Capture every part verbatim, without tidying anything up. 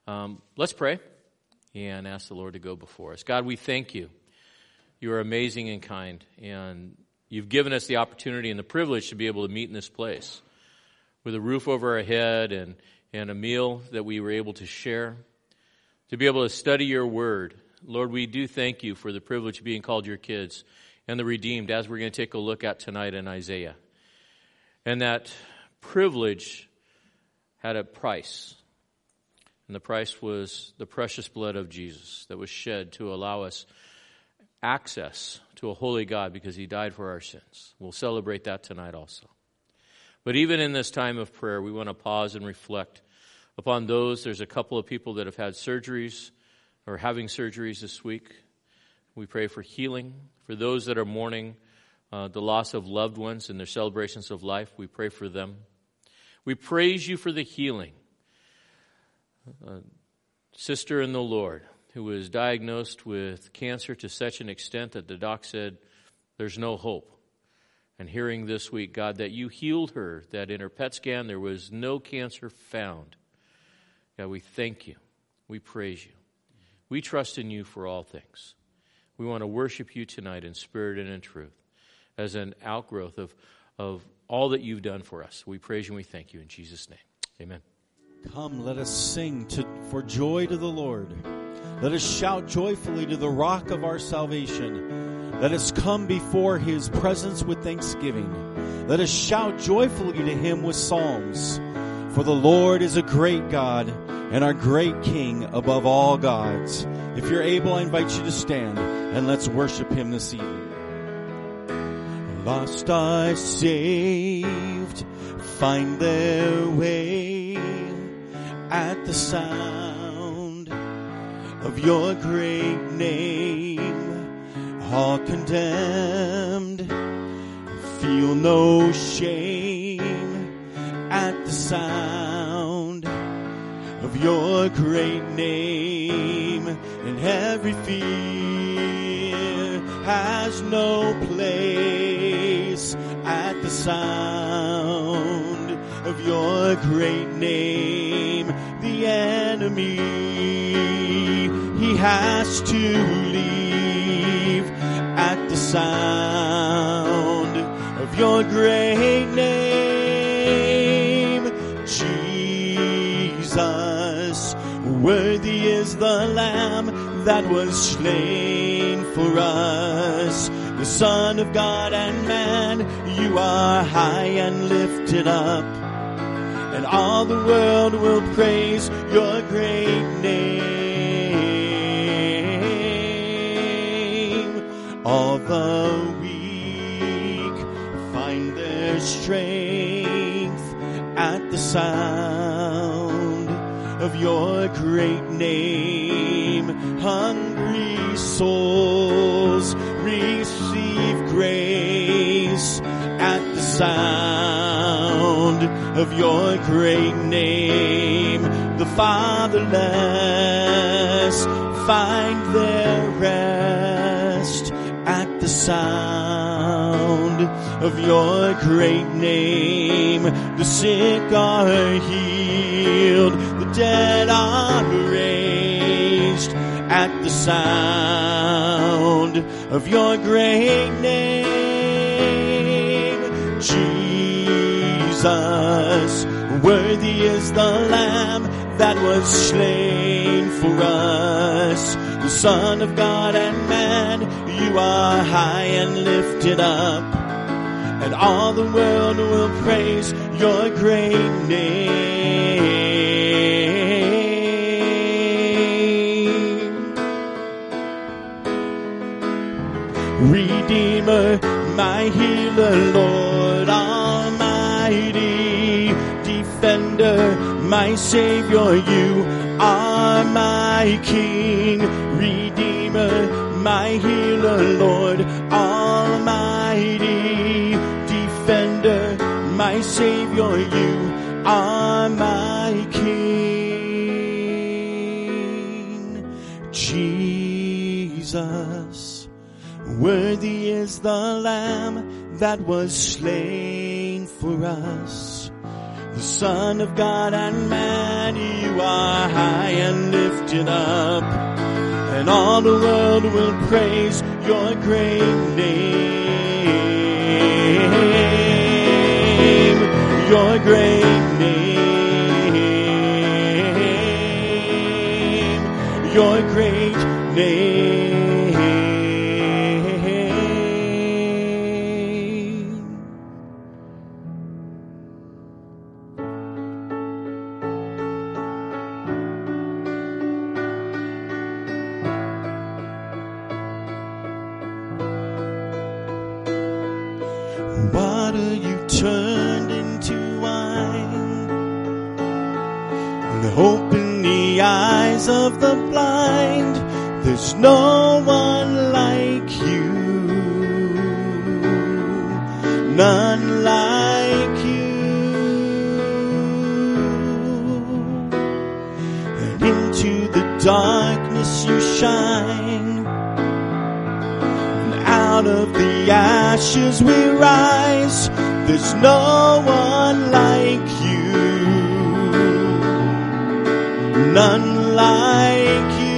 Um, let's pray and ask the Lord to go before us. God, we thank you. You are amazing and kind, and you've given us the opportunity and the privilege to be able to meet in this place with a roof over our head and, and a meal that we were able to share, to be able to study your word. Lord, we do thank you for the privilege of being called your kids and the redeemed, as we're going to take a look at tonight in Isaiah. And that privilege had a price. And the price was the precious blood of Jesus that was shed to allow us access to a holy God because he died for our sins. We'll celebrate that tonight also. But even in this time of prayer, we want to pause and reflect upon those. There's a couple of people that have had surgeries or having surgeries this week. We pray for healing. For those that are mourning uh, the loss of loved ones and their celebrations of life, we pray for them. We praise you for the healing. A sister in the Lord who was diagnosed with cancer to such an extent that the doc said there's no hope. And hearing this week, God, that you healed her, that in her P E T scan there was no cancer found. God, we thank you. We praise you. We trust in you for all things. We want to worship you tonight in spirit and in truth as an outgrowth of, of all that you've done for us. We praise you and we thank you in Jesus' name. Amen. Come, let us sing to, for joy to the Lord. Let us shout joyfully to the rock of our salvation. Let us come before his presence with thanksgiving. Let us shout joyfully to him with psalms. For the Lord is a great God and our great King above all gods. If you're able, I invite you to stand and let's worship him this evening. Lost are saved, find their way at the sound of your great name. All condemned, feel no shame at the sound of your great name. And every fear has no place at the sound of your great name. The enemy, he has to leave at the sound of your great name. Jesus, worthy is the Lamb that was slain for us. The Son of God and man, you are high and lifted up. And all the world will praise your great name. All the weak find their strength at the sound of your great name. Hungry souls receive grace at the sound of your great name. The fatherless find their rest at the sound of your great name. The sick are healed, the dead are raised at the sound of your great name. Jesus, worthy is the Lamb that was slain for us. The Son of God and man, you are high and lifted up. And all the world will praise your great name. Redeemer, my healer, Lord Almighty. Defender, my Savior, you are my King. Redeemer, my healer, Lord Almighty. Defender, my Savior, you are my King. Jesus, worthy is the Lamb that was slain for us. the Son of God and man, you are high and lifted up, and all the world will praise your great name, your great name, your great name. Water you turned into wine, and open the eyes of the blind. There's no one like you, none like you. And into the darkness you shine, and out of the ashes we rise. There's no one like you, none like you.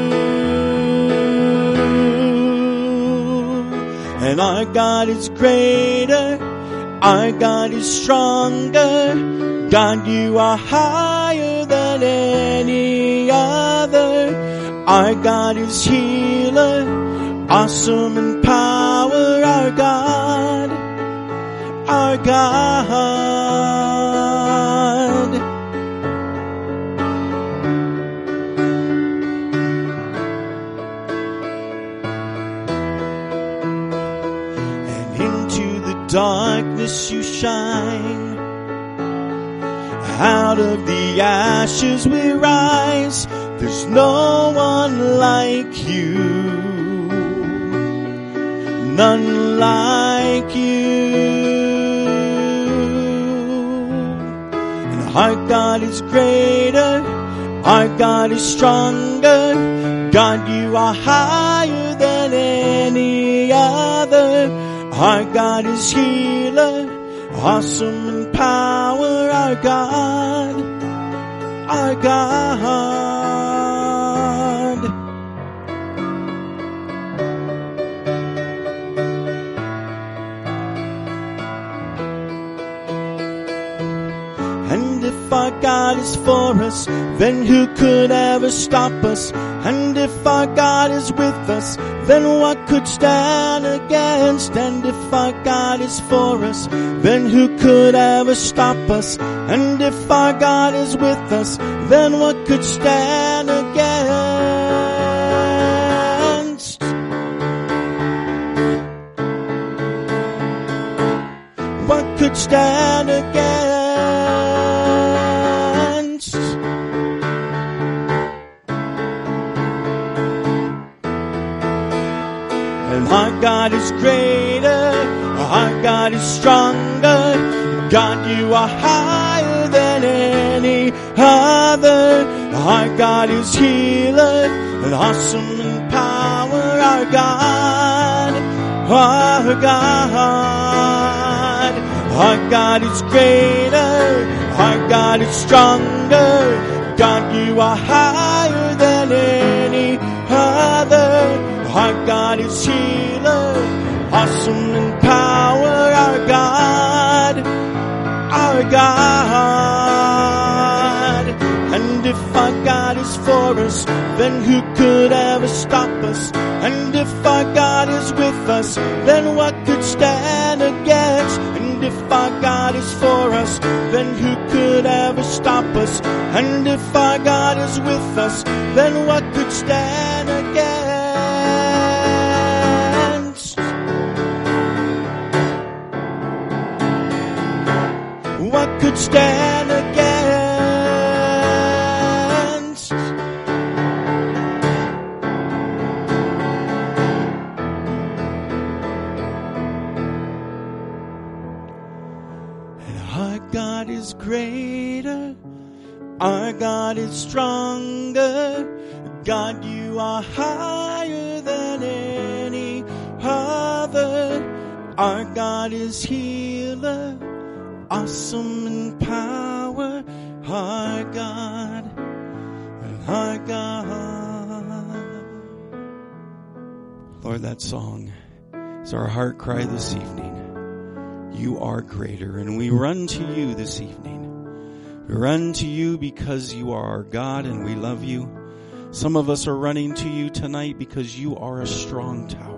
And our God is greater, our God is stronger. God, you are higher than any other. Our God is healer, awesome in power. Our God, our God. And into the darkness you shine, out of the ashes we rise. There's no one like you, none like you. And our God is greater, our God is stronger. God, you are higher than any other. Our God is healer, awesome in power. Our God, our God. And if our God is for us, then who could ever stop us? And if our God is with us, then what could stand against? And if our God is for us, then who could ever stop us? And if our God is with us, then what could stand against? What could stand against? And our God is greater, our God is stronger. God, you are higher than any other. Our God is healer and awesome in power. Our God, our God. Our God is greater, our God is stronger. God, you are higher than any other. Our God is healer, awesome in power. Our God, our God. And if our God is for us, then who could ever stop us? And if our God is with us, then what could stand against? And if our God is for us, then who could ever stop us? And if our God is with us, then what could stand against? What could stand against? And our God is greater, our God is stronger. God, you are higher than any other. Our God is healer, awesome in power, our God, our God. Lord, that song is our heart cry this evening. You are greater, and we run to you this evening. We run to you because you are our God and we love you. Some of us are running to you tonight because you are a strong tower.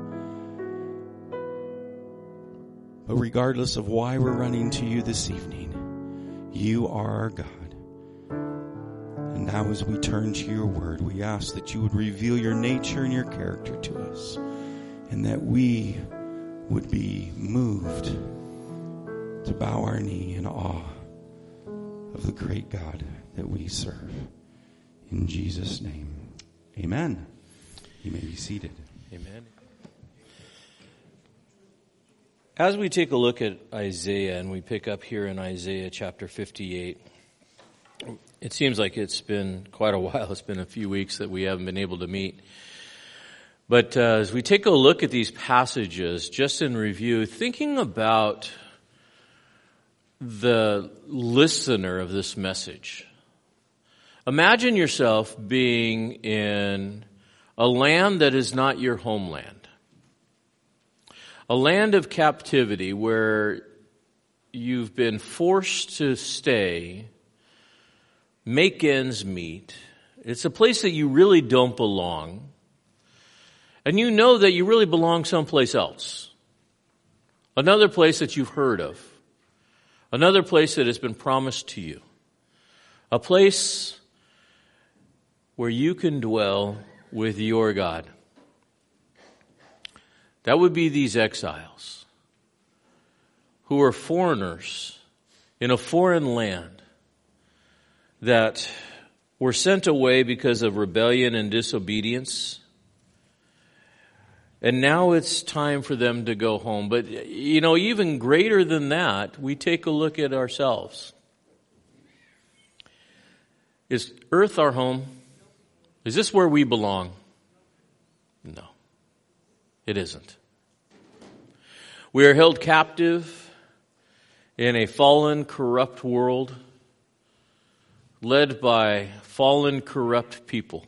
But regardless of why we're running to you this evening, you are our God. And now as we turn to your word, we ask that you would reveal your nature and your character to us, and that we would be moved to bow our knee in awe of the great God that we serve. In Jesus' name, amen. You may be seated. Amen. As we take a look at Isaiah, and we pick up here in Isaiah chapter fifty-eight, it seems like it's been quite a while. It's been a few weeks that we haven't been able to meet. But uh, as we take a look at these passages, just in review, thinking about the listener of this message, imagine yourself being in a land that is not your homeland. A land of captivity where you've been forced to stay, make ends meet. It's a place that you really don't belong. And you know that you really belong someplace else. Another place that you've heard of. Another place that has been promised to you. A place where you can dwell with your God. That would be these exiles who are foreigners in a foreign land that were sent away because of rebellion and disobedience. And now it's time for them to go home. But, you know, even greater than that, we take a look at ourselves. Is earth our home? Is this where we belong? No. It isn't. We are held captive in a fallen, corrupt world, led by fallen, corrupt people.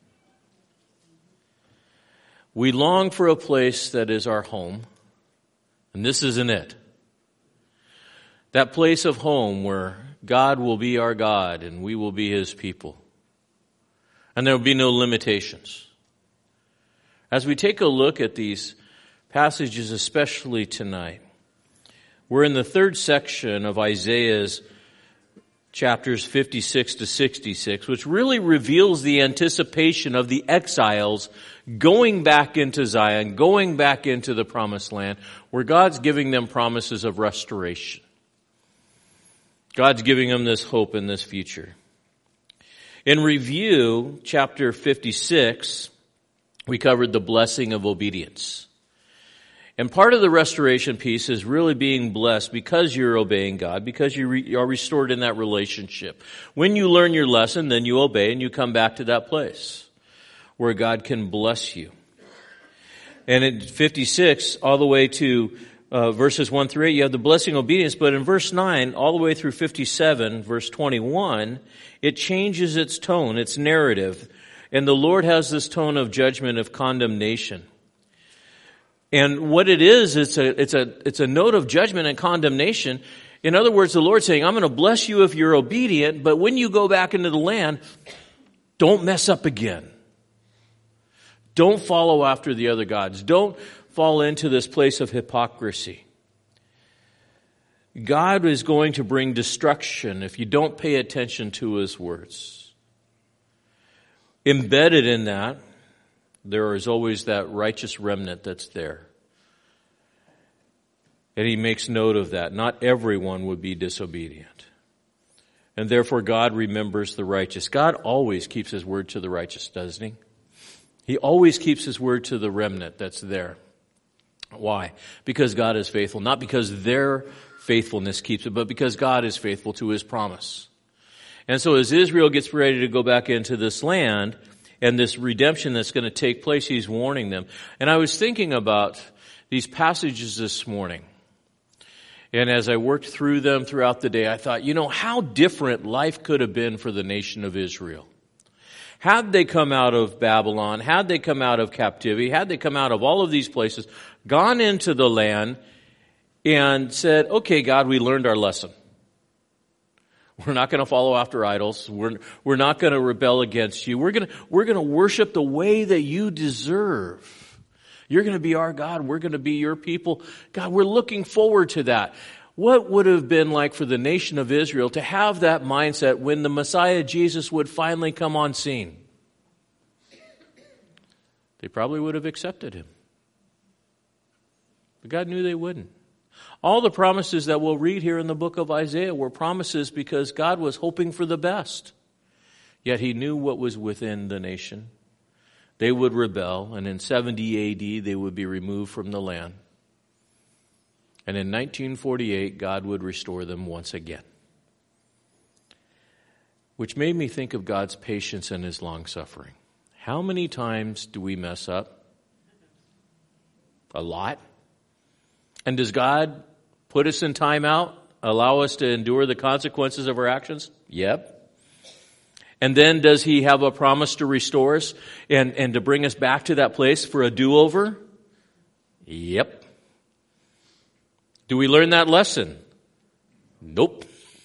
We long for a place that is our home, and this isn't it. That place of home where God will be our God and we will be His people. And there will be no limitations. As we take a look at these passages, especially tonight, we're in the third section of Isaiah's chapters fifty-six to sixty-six, which really reveals the anticipation of the exiles going back into Zion, going back into the promised land, where God's giving them promises of restoration. God's giving them this hope in this future. In review, chapter fifty-six, we covered the blessing of obedience. And part of the restoration piece is really being blessed because you're obeying God, because you re- are restored in that relationship. When you learn your lesson, then you obey and you come back to that place where God can bless you. And in fifty-six, all the way to uh, verses one through eight, you have the blessing of obedience. But in verse nine, all the way through fifty-seven, verse twenty-one, it changes its tone, its narrative. And the Lord has this tone of judgment, of condemnation. And what it is, it's a, it's a, it's a note of judgment and condemnation. In other words, the Lord's saying, I'm going to bless you if you're obedient, but when you go back into the land, don't mess up again. Don't follow after the other gods. Don't fall into this place of hypocrisy. God is going to bring destruction if you don't pay attention to His words. Embedded in that, there is always that righteous remnant that's there. And He makes note of that. Not everyone would be disobedient. And therefore God remembers the righteous. God always keeps His word to the righteous, doesn't He? He always keeps His word to the remnant that's there. Why? Because God is faithful. Not because their faithfulness keeps it, but because God is faithful to His promise. And so as Israel gets ready to go back into this land, and this redemption that's going to take place, He's warning them. And I was thinking about these passages this morning. And as I worked through them throughout the day, I thought, you know, how different life could have been for the nation of Israel. Had they come out of Babylon, had they come out of captivity, had they come out of all of these places, gone into the land and said, okay, God, we learned our lesson. We're not going to follow after idols. We're, we're not going to rebel against you. We're going to, we're going to worship the way that you deserve. You're going to be our God. We're going to be your people. God, we're looking forward to that. What would have been like for the nation of Israel to have that mindset when the Messiah Jesus would finally come on scene? They probably would have accepted him. But God knew they wouldn't. All the promises that we'll read here in the book of Isaiah were promises because God was hoping for the best. Yet he knew what was within the nation. They would rebel, and in seventy A D they would be removed from the land. And in nineteen forty-eight, God would restore them once again. Which made me think of God's patience and his long-suffering. How many times do we mess up? A lot. And does God put us in timeout, allow us to endure the consequences of our actions? Yep. And then does he have a promise to restore us and, and to bring us back to that place for a do-over? Yep. Do we learn that lesson? Nope.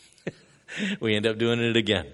We end up doing it again.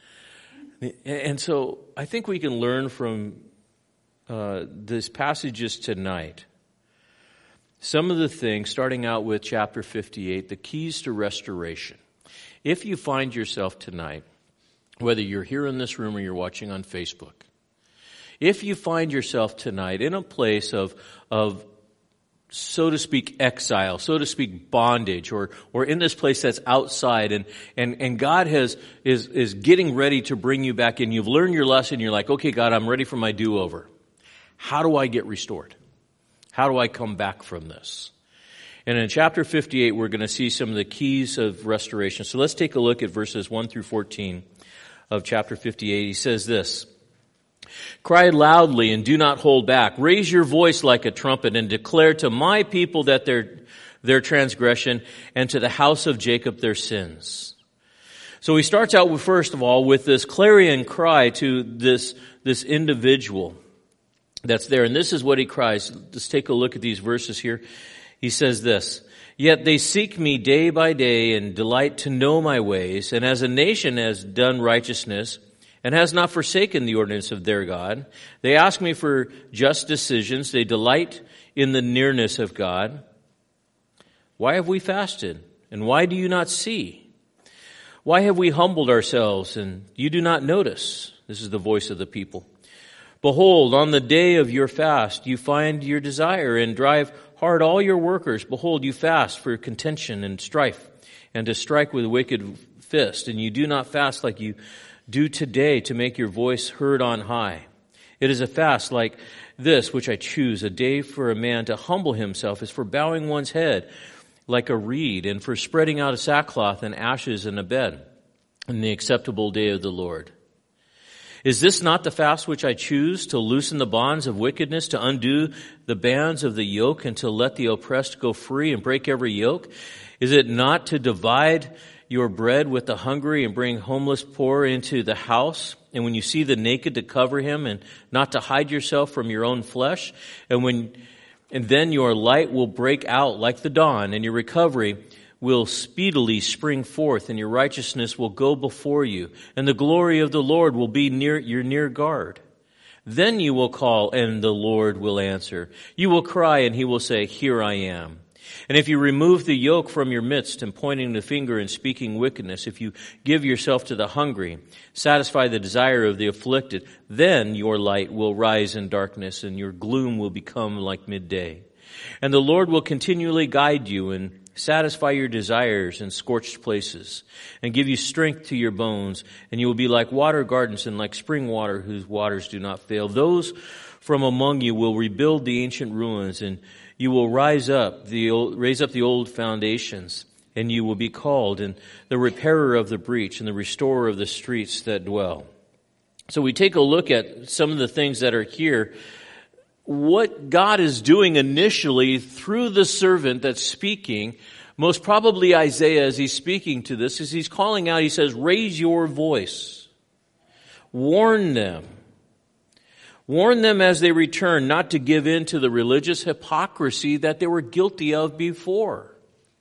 And so I think we can learn from uh, these passages tonight some of the things, starting out with chapter fifty-eight, the keys to restoration. If you find yourself tonight, whether you're here in this room or you're watching on Facebook, if you find yourself tonight in a place of, of, so to speak, exile, so to speak, bondage, or, or in this place that's outside, and, and, and God has, is, is getting ready to bring you back in, you've learned your lesson, you're like, okay, God, I'm ready for my do-over. How do I get restored? How do I come back from this? And in chapter fifty-eight, we're going to see some of the keys of restoration. So let's take a look at verses one through fourteen of chapter fifty-eight. He says this, "Cry loudly and do not hold back. Raise your voice like a trumpet and declare to my people that their, their transgression and to the house of Jacob their sins." So he starts out with, first of all, with this clarion cry to this, this individual that's there. And this is what he cries. Let's take a look at these verses here. He says this, "Yet they seek me day by day and delight to know my ways. And as a nation has done righteousness and has not forsaken the ordinance of their God, they ask me for just decisions. They delight in the nearness of God. Why have we fasted? And why do you not see? Why have we humbled ourselves and you do not notice?" This is the voice of the people. "Behold, on the day of your fast, you find your desire and drive hard all your workers. Behold, you fast for contention and strife and to strike with wicked fist. And you do not fast like you do today to make your voice heard on high. It is a fast like this which I choose. A day for a man to humble himself is for bowing one's head like a reed and for spreading out a sackcloth and ashes in a bed in the acceptable day of the Lord. Is this not the fast which I choose, to loosen the bonds of wickedness, to undo the bands of the yoke, and to let the oppressed go free and break every yoke? Is it not to divide your bread with the hungry and bring homeless poor into the house? And when you see the naked, to cover him, and not to hide yourself from your own flesh? And when, and then your light will break out like the dawn, and your recovery will speedily spring forth, and your righteousness will go before you, and the glory of the Lord will be near your near guard. Then you will call, and the Lord will answer. You will cry, and he will say, Here I am. And if you remove the yoke from your midst, and pointing the finger and speaking wickedness, if you give yourself to the hungry, satisfy the desire of the afflicted, then your light will rise in darkness, and your gloom will become like midday. And the Lord will continually guide you and satisfy your desires in scorched places, and give you strength to your bones, and you will be like water gardens and like spring water whose waters do not fail. Those from among you will rebuild the ancient ruins, and you will rise up the old, raise up the old foundations, and you will be called, and the repairer of the breach, and the restorer of the streets that dwell. So we take a look at some of the things that are here. What God is doing initially through the servant that's speaking, Most probably Isaiah, as he's speaking to this, as he's calling out, he says, raise your voice. Warn them. Warn them as they return not to give in to the religious hypocrisy that they were guilty of before.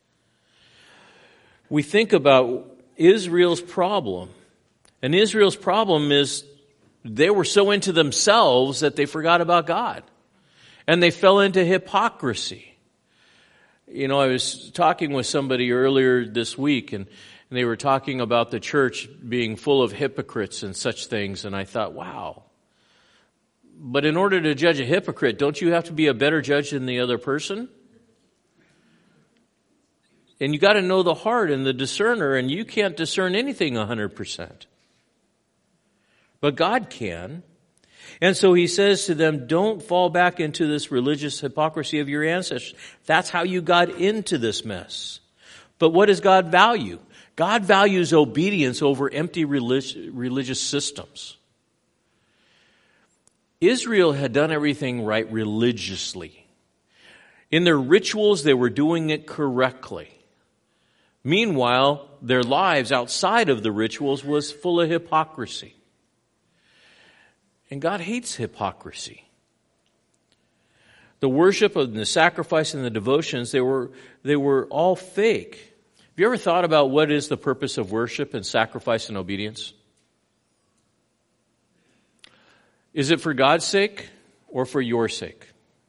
We think about Israel's problem. And Israel's problem is they were so into themselves that they forgot about God. And they fell into hypocrisy. You know, I was talking with somebody earlier this week, and, and they were talking about the church being full of hypocrites and such things, and I thought, wow. But in order to judge a hypocrite, don't you have to be a better judge than the other person? And you got to know the heart and the discerner, and you can't discern anything one hundred percent. But God can. And so he says to them, don't fall back into this religious hypocrisy of your ancestors. That's how you got into this mess. But what does God value? God values obedience over empty relig- religious systems. Israel had done everything right religiously. In their rituals, they were doing it correctly. Meanwhile, their lives outside of the rituals was full of hypocrisy. And God hates hypocrisy. The worship and the sacrifice and the devotions, they were, they were all fake. Have you ever thought about what is the purpose of worship and sacrifice and obedience? Is it for God's sake or for your sake?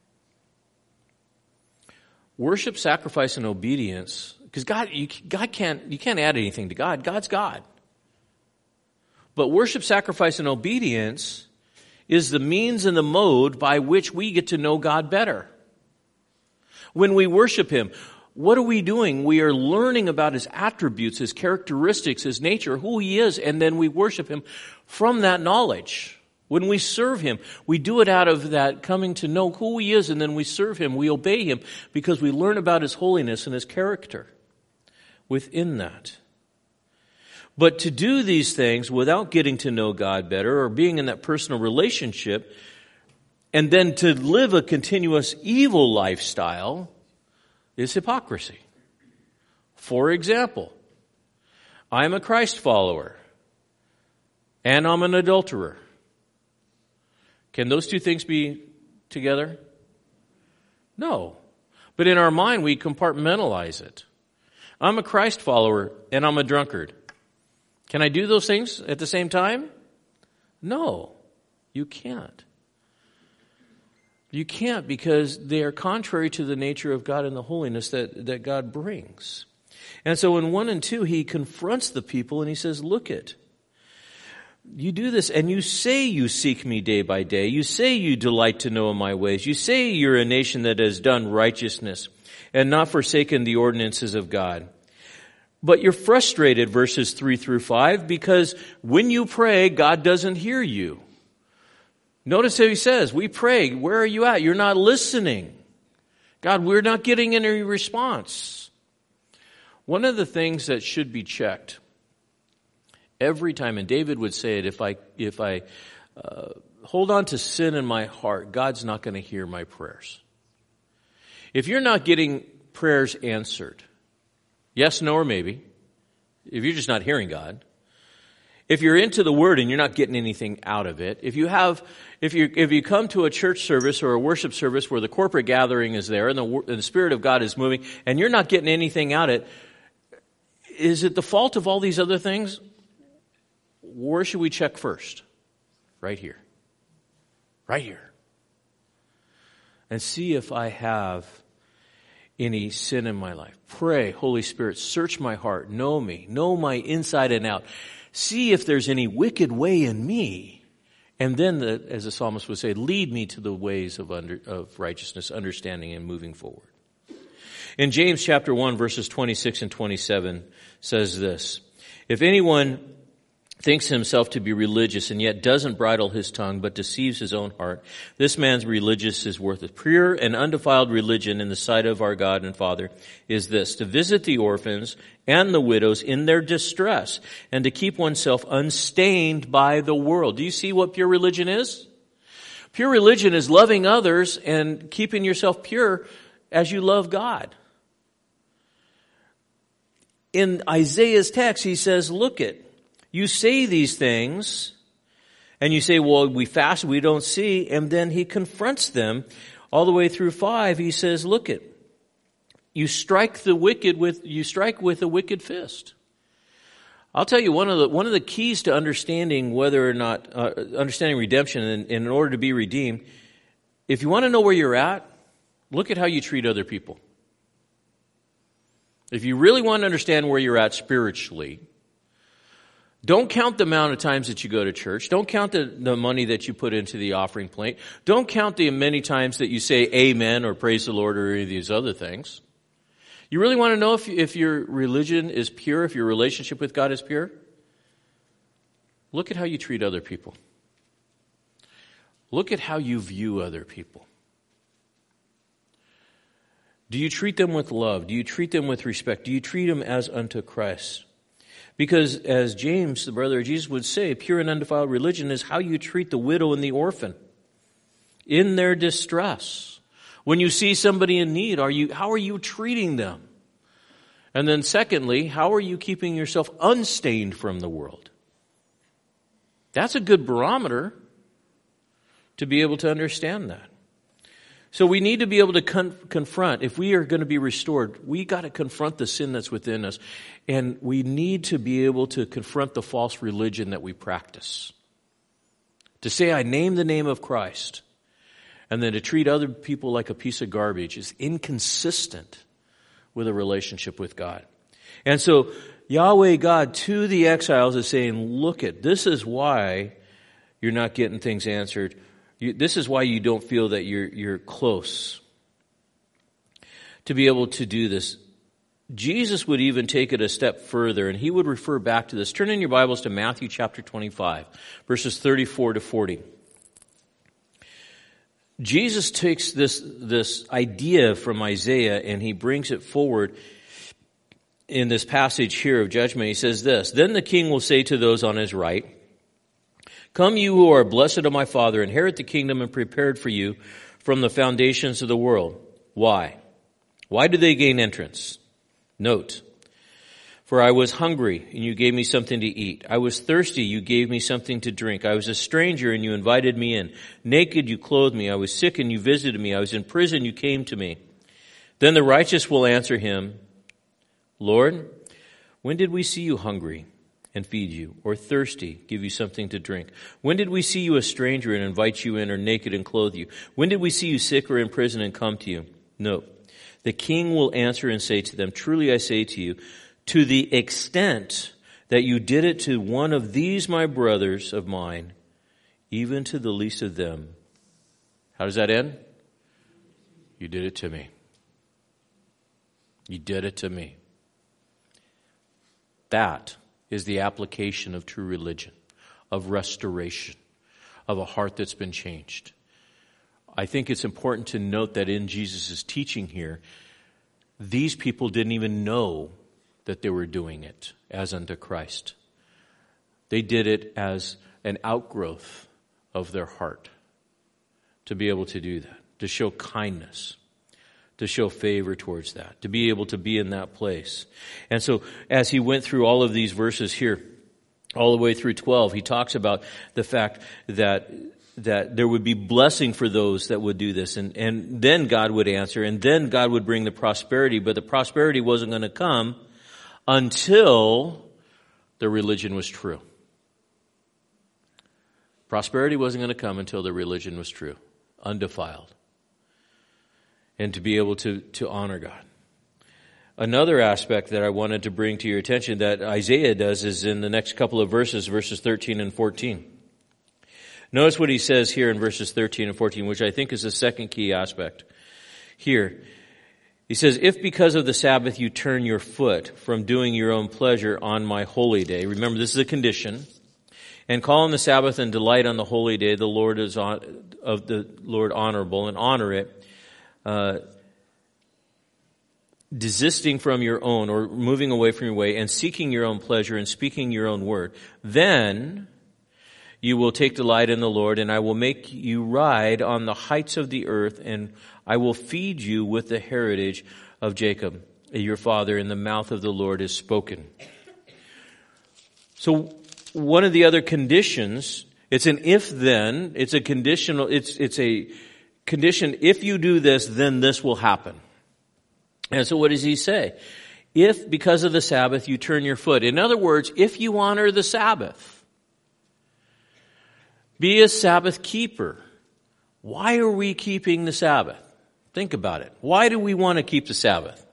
Worship, sacrifice, and obedience, because God, you, God can't, you can't add anything to God. God's God. But worship, sacrifice, and obedience is the means and the mode by which we get to know God better. When we worship Him, what are we doing? We are learning about His attributes, His characteristics, His nature, who He is, and then we worship Him from that knowledge. When we serve Him, we do it out of that coming to know who He is, and then we serve Him. We obey Him because we learn about His holiness and His character within that. But to do these things without getting to know God better or being in that personal relationship, and then to live a continuous evil lifestyle is hypocrisy. For example, I'm a Christ follower and I'm an adulterer. Can those two things be together? No. But in our mind, we compartmentalize it. I'm a Christ follower and I'm a drunkard. Can I do those things at the same time? No, you can't. You can't because they are contrary to the nature of God and the holiness that, that God brings. And so in one and two, he confronts the people and he says, look it. You do this and you say you seek me day by day. You say you delight to know my ways. You say you're a nation that has done righteousness and not forsaken the ordinances of God. But you're frustrated, verses three through five, because when you pray, God doesn't hear you. Notice how he says, we pray, where are you at? You're not listening. God, we're not getting any response. One of the things that should be checked every time, and David would say it, if I, if I uh, hold on to sin in my heart, God's not going to hear my prayers. If you're not getting prayers answered, yes, no, or maybe, if you're just not hearing God. If you're into the Word and you're not getting anything out of it, if you have, if you if you come to a church service or a worship service where the corporate gathering is there and the, and the Spirit of God is moving and you're not getting anything out of it, is it the fault of all these other things? Where should we check first? Right here. Right here. And see if I have any sin in my life. Pray, Holy Spirit, search my heart, know me, know my inside and out. See if there's any wicked way in me. And then, the, as the psalmist would say, lead me to the ways of, under, of righteousness, understanding, and moving forward. In James chapter one, verses twenty-six and twenty-seven says this, if anyone thinks himself to be religious and yet doesn't bridle his tongue but deceives his own heart, this man's religious is worthless. Pure and undefiled religion in the sight of our God and Father is this, to visit the orphans and the widows in their distress and to keep oneself unstained by the world. Do you see what pure religion is? Pure religion is loving others and keeping yourself pure as you love God. in Isaiah's text, he says, look it, you say these things, and you say, well, we fast, we don't see, and then he confronts them all the way through five. He says, look it, you strike the wicked with, you strike with a wicked fist. I'll tell you one of the one of the keys to understanding whether or not uh, understanding redemption, and, and in order to be redeemed, if you want to know where you're at, look at how you treat other people. If you really want to understand where you're at spiritually, don't count the amount of times that you go to church. Don't count the, the money that you put into the offering plate. Don't count the many times that you say amen or praise the Lord or any of these other things. You really want to know if, if your religion is pure, if your relationship with God is pure? Look at how you treat other people. Look at how you view other people. Do you treat them with love? Do you treat them with respect? Do you treat them as unto Christ? Because as James, the brother of Jesus, would say, pure and undefiled religion is how you treat the widow and the orphan in their distress. When you see somebody in need, are you, how are you treating them? And then secondly, how are you keeping yourself unstained from the world? That's a good barometer to be able to understand that. So we need to be able to con- confront, if we are going to be restored, we got to confront the sin that's within us. And we need to be able to confront the false religion that we practice. To say, I name the name of Christ, and then to treat other people like a piece of garbage is inconsistent with a relationship with God. And so Yahweh God to the exiles is saying, look it, this is why you're not getting things answered. You, this is why you don't feel that you're, you're close to be able to do this. Jesus would even take it a step further, and he would refer back to this. Turn in your Bibles to Matthew chapter twenty-five, verses thirty-four to forty. Jesus takes this, this idea from Isaiah and he brings it forward in this passage here of judgment. He says this, then the king will say to those on his right, come you who are blessed of my Father, inherit the kingdom and prepared for you from the foundations of the world. Why? Why do they gain entrance? Note, for I was hungry, and you gave me something to eat. I was thirsty, you gave me something to drink. I was a stranger, and you invited me in. Naked, you clothed me. I was sick, and you visited me. I was in prison, you came to me. Then the righteous will answer him, Lord, when did we see you hungry and feed you, or thirsty, give you something to drink? When did we see you a stranger and invite you in, or naked and clothe you? When did we see you sick or in prison and come to you? No. The king will answer and say to them, truly I say to you, to the extent that you did it to one of these my brothers of mine, even to the least of them. How does that end? You did it to me. You did it to me. That is the application of true religion, of restoration, of a heart that's been changed. I think it's important to note that in Jesus' teaching here, these people didn't even know that they were doing it as unto Christ. They did it as an outgrowth of their heart to be able to do that, to show kindness, to show favor towards that, to be able to be in that place. And so as he went through all of these verses here, all the way through twelve, he talks about the fact that that there would be blessing for those that would do this. And, and then God would answer, and then God would bring the prosperity, but the prosperity wasn't going to come until the religion was true. Prosperity wasn't going to come until the religion was true, undefiled, and to be able to, to honor God. Another aspect that I wanted to bring to your attention that Isaiah does is in the next couple of verses, verses thirteen and fourteen. Notice what he says here in verses thirteen and fourteen, which I think is the second key aspect here. He says, if because of the Sabbath you turn your foot from doing your own pleasure on my holy day, remember this is a condition, and call on the Sabbath and delight on the holy day, the Lord is on, of the Lord honorable, and honor it, uh, desisting from your own or moving away from your way and seeking your own pleasure and speaking your own word, then you will take delight in the Lord, and I will make you ride on the heights of the earth, and I will feed you with the heritage of Jacob. your father in the mouth of the Lord is spoken. So one of the other conditions, it's an if then, it's a conditional, it's, it's a condition, if you do this, then this will happen. And so what does he say? If because of the Sabbath you turn your foot. In other words, if you honor the Sabbath, be a Sabbath keeper. Why are we keeping the Sabbath? Think about it. Why do we want to keep the Sabbath?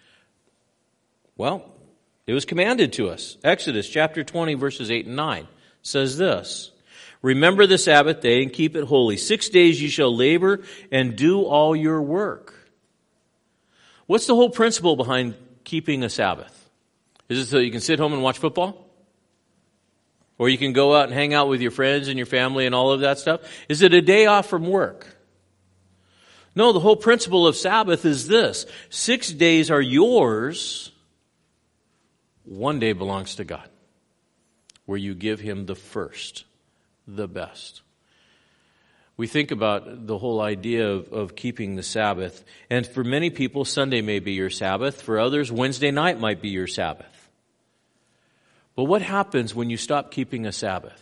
Well, it was commanded to us. Exodus chapter twenty, verses eight and nine says this. Remember the Sabbath day and keep it holy. Six days you shall labor and do all your work. What's the whole principle behind keeping a Sabbath? Is it so you can sit home and watch football? Or you can go out and hang out with your friends and your family and all of that stuff? Is it a day off from work? No, the whole principle of Sabbath is this. Six days are yours. One day belongs to God, where you give him the first, the best. We think about the whole idea of, of keeping the Sabbath. And for many people, Sunday may be your Sabbath. For others, Wednesday night might be your Sabbath. But what happens when you stop keeping a Sabbath?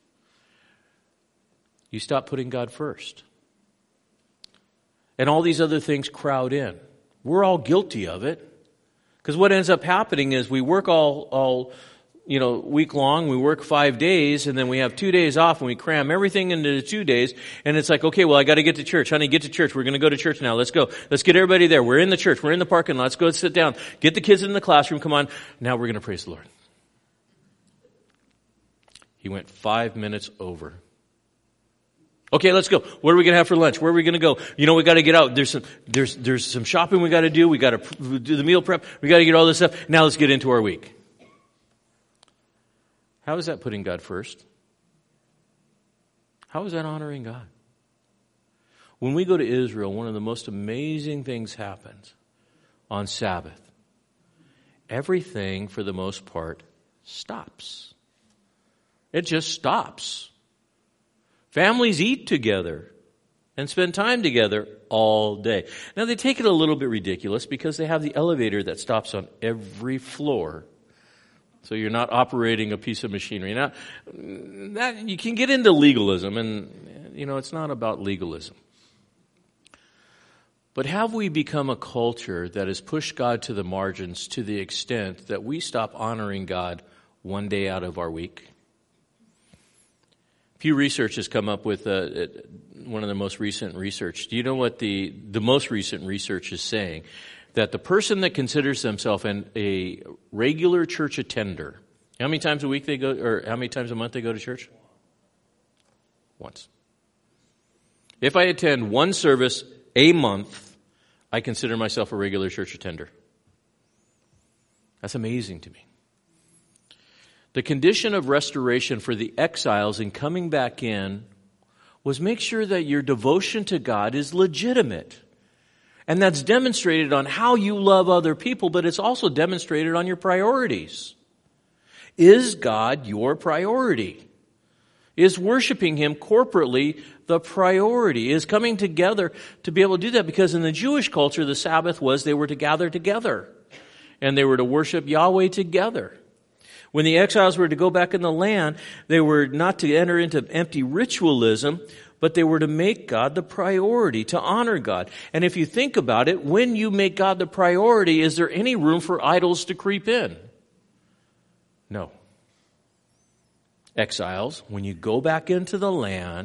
You stop putting God first. And all these other things crowd in. We're all guilty of it. Because what ends up happening is we work all, all, you know, week long, we work five days, and then we have two days off, and we cram everything into the two days, and it's like, okay, well, I got to get to church. Honey, get to church. We're going to go to church now. Let's go. Let's get everybody there. We're in the church. We're in the parking lot. Let's go sit down. Get the kids in the classroom. Come on. Now we're going to praise the Lord. He went five minutes over. Okay, let's go. What are we going to have for lunch? Where are we going to go? You know, we got to get out. There's some, there's, there's some shopping we got to do. We got to do the meal prep. We got to get all this stuff. Now let's get into our week. How is that putting God first? How is that honoring God? When we go to Israel, one of the most amazing things happens on Sabbath. Everything, for the most part, stops. It just stops. Families eat together and spend time together all day. Now, they take it a little bit ridiculous because they have the elevator that stops on every floor. So you're not operating a piece of machinery. Now, that, you can get into legalism, and, you know, it's not about legalism. But have we become a culture that has pushed God to the margins to the extent that we stop honoring God one day out of our week? Pew Research has come up with uh, one of the most recent research. Do you know what the, the most recent research is saying? That the person that considers themselves an, a regular church attender, how many times a week they go, or how many times a month they go to church? Once. If I attend one service a month, I consider myself a regular church attender. That's amazing to me. The condition of restoration for the exiles in coming back in was make sure that your devotion to God is legitimate. And that's demonstrated on how you love other people, but it's also demonstrated on your priorities. Is God your priority? Is worshiping Him corporately the priority? Is coming together to be able to do that? Because in the Jewish culture, the Sabbath was they were to gather together. And they were to worship Yahweh together. When the exiles were to go back in the land, they were not to enter into empty ritualism, but they were to make God the priority, to honor God. And if you think about it, when you make God the priority, is there any room for idols to creep in? No. Exiles, when you go back into the land,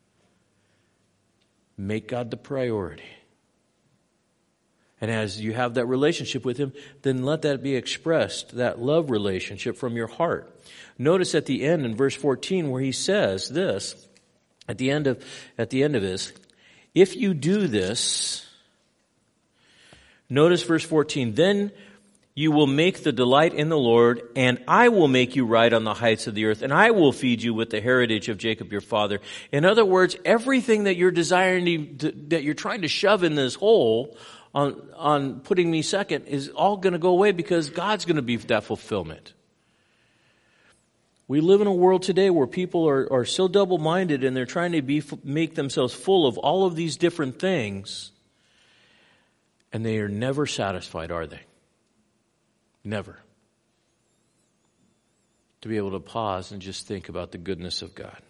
make God the priority. And as you have that relationship with Him, then let that be expressed, that love relationship from your heart. Notice at the end in verse fourteen where he says this, at the end of, at the end of this, if you do this, notice verse fourteen, then you will make the delight in the Lord, and I will make you ride on the heights of the earth, and I will feed you with the heritage of Jacob your father. In other words, everything that you're desiring to, that you're trying to shove in this hole on, on putting me second is all going to go away because God's going to be that fulfillment. We live in a world today where people are, are so double-minded and they're trying to be make themselves full of all of these different things, and they are never satisfied, are they? Never. To be able to pause and just think about the goodness of God.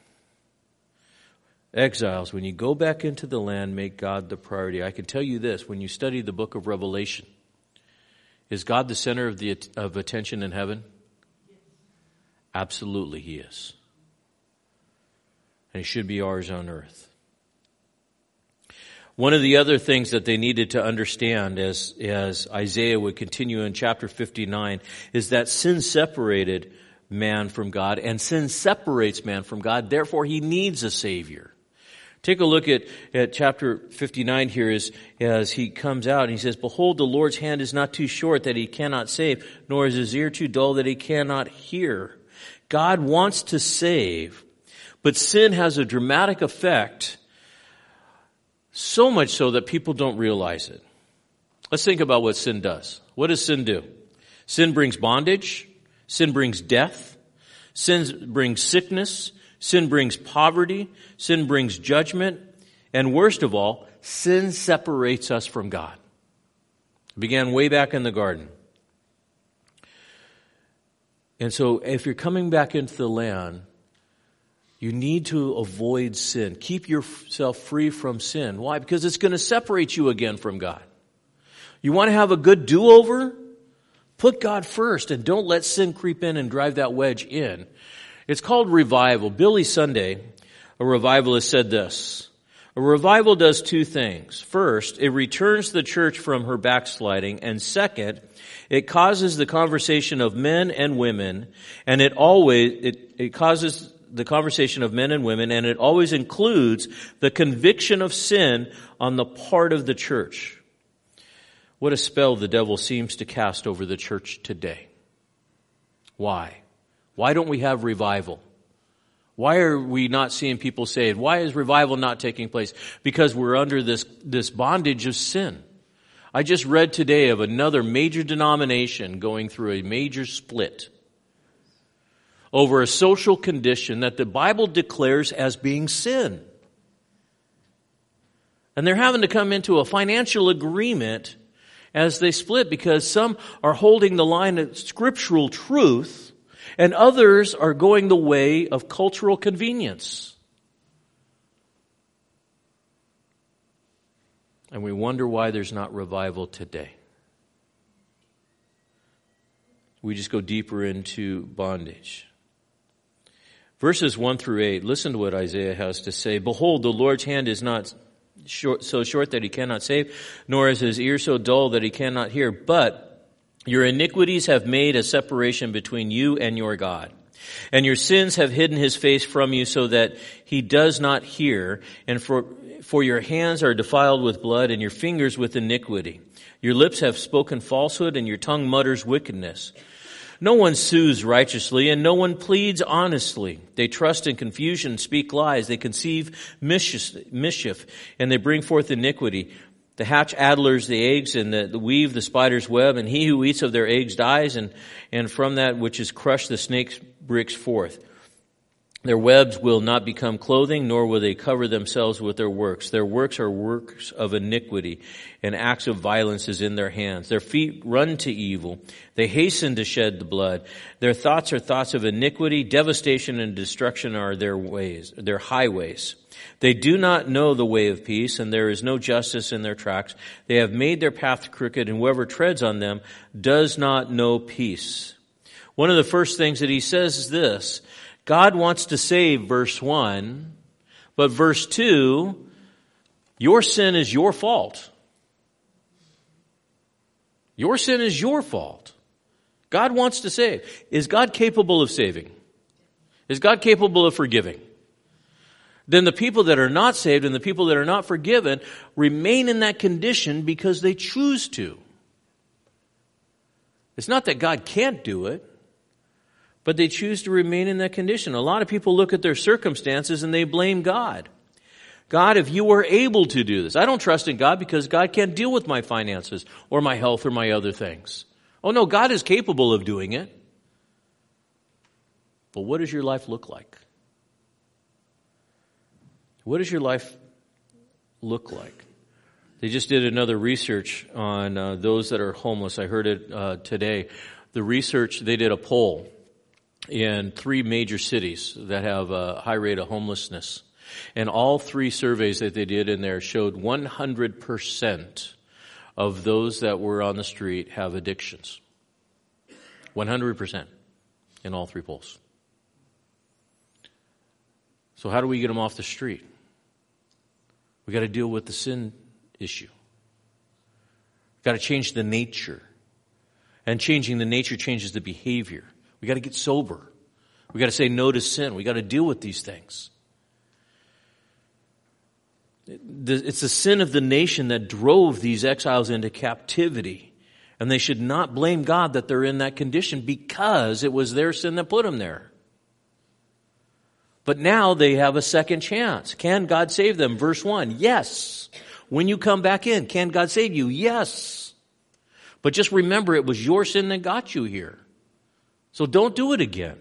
Exiles, when you go back into the land, make God the priority. I can tell you this, when you study the book of Revelation, is God the center of the of attention in heaven? Absolutely he is. And he should be ours on earth. One of the other things that they needed to understand as, as Isaiah would continue in chapter fifty-nine is that sin separated man from God, and sin separates man from God. Therefore, he needs a Savior. Take a look at, at chapter fifty-nine here as, as he comes out and he says, "Behold, the Lord's hand is not too short that he cannot save, nor is his ear too dull that he cannot hear." God wants to save, but sin has a dramatic effect, so much so that people don't realize it. Let's think about what sin does. What does sin do? Sin brings bondage. Sin brings death. Sin brings sickness. Sin brings poverty. Sin brings judgment. And worst of all, sin separates us from God. It began way back in the garden. And so if you're coming back into the land, you need to avoid sin. Keep yourself free from sin. Why? Because it's going to separate you again from God. You want to have a good do-over? Put God first and don't let sin creep in and drive that wedge in. It's called revival. Billy Sunday, a revivalist, said this: a revival does two things. First, it returns the church from her backsliding. And second, it causes the conversation of men and women, and it always, it, it causes the conversation of men and women, and it always includes the conviction of sin on the part of the church. What a spell the devil seems to cast over the church today. Why? Why don't we have revival? Why are we not seeing people saved? Why is revival not taking place? Because we're under this, this bondage of sin. I just read today of another major denomination going through a major split over a social condition that the Bible declares as being sin. And they're having to come into a financial agreement as they split because some are holding the line of scriptural truth and others are going the way of cultural convenience. And we wonder why there's not revival today. We just go deeper into bondage. Verses one through eight, listen to what Isaiah has to say. "Behold, the Lord's hand is not short, so short that he cannot save, nor is his ear so dull that he cannot hear. But your iniquities have made a separation between you and your God. And your sins have hidden his face from you so that he does not hear. And for, for your hands are defiled with blood and your fingers with iniquity. Your lips have spoken falsehood and your tongue mutters wickedness. No one sues righteously and no one pleads honestly. They trust in confusion, speak lies. They conceive mischief and they bring forth iniquity. The hatch addlers the eggs and the, the weave the spider's web, and he who eats of their eggs dies, and, and from that which is crushed the snake breaks forth. Their webs will not become clothing, nor will they cover themselves with their works. Their works are works of iniquity, and acts of violence is in their hands. Their feet run to evil. They hasten to shed the blood. Their thoughts are thoughts of iniquity. Devastation and destruction are their ways, their highways. They do not know the way of peace, and there is no justice in their tracks. They have made their path crooked, and whoever treads on them does not know peace." One of the first things that he says is this: God wants to save, verse one, but verse two, your sin is your fault. Your sin is your fault. God wants to save. Is God capable of saving? Is God capable of forgiving? Then the people that are not saved and the people that are not forgiven remain in that condition because they choose to. It's not that God can't do it, but they choose to remain in that condition. A lot of people look at their circumstances and they blame God. God, if you were able to do this. I don't trust in God because God can't deal with my finances or my health or my other things. Oh no, God is capable of doing it. But what does your life look like? What does your life look like? They just did another research on uh, those that are homeless. I heard it uh, today. the research, they did a poll in three major cities that have a high rate of homelessness. And all three surveys that they did in there showed one hundred percent of those that were on the street have addictions. one hundred percent in all three polls. So how do we get them off the street? We got to deal with the sin issue. We've got to change the nature. And changing the nature changes the behavior. We got to get sober. We got to say no to sin. We got to deal with these things. It's the sin of the nation that drove these exiles into captivity. And they should not blame God that they're in that condition, because it was their sin that put them there. But now they have a second chance. Can God save them? Verse one, yes. When you come back in, can God save you? Yes. But just remember, it was your sin that got you here. So don't do it again.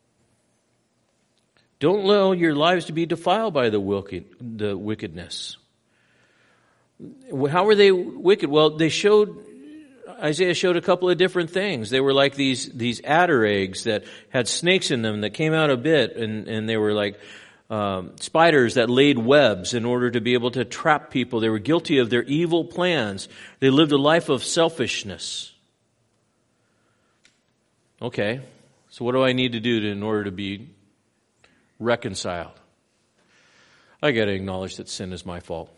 Don't allow your lives to be defiled by the wicked, the wickedness. How were they wicked? Well, they showed, Isaiah showed a couple of different things. They were like these, these adder eggs that had snakes in them that came out a bit, and, and they were like um, spiders that laid webs in order to be able to trap people. They were guilty of their evil plans. They lived a life of selfishness. Okay, so what do I need to do to, in order to be reconciled? I got to acknowledge that sin is my fault.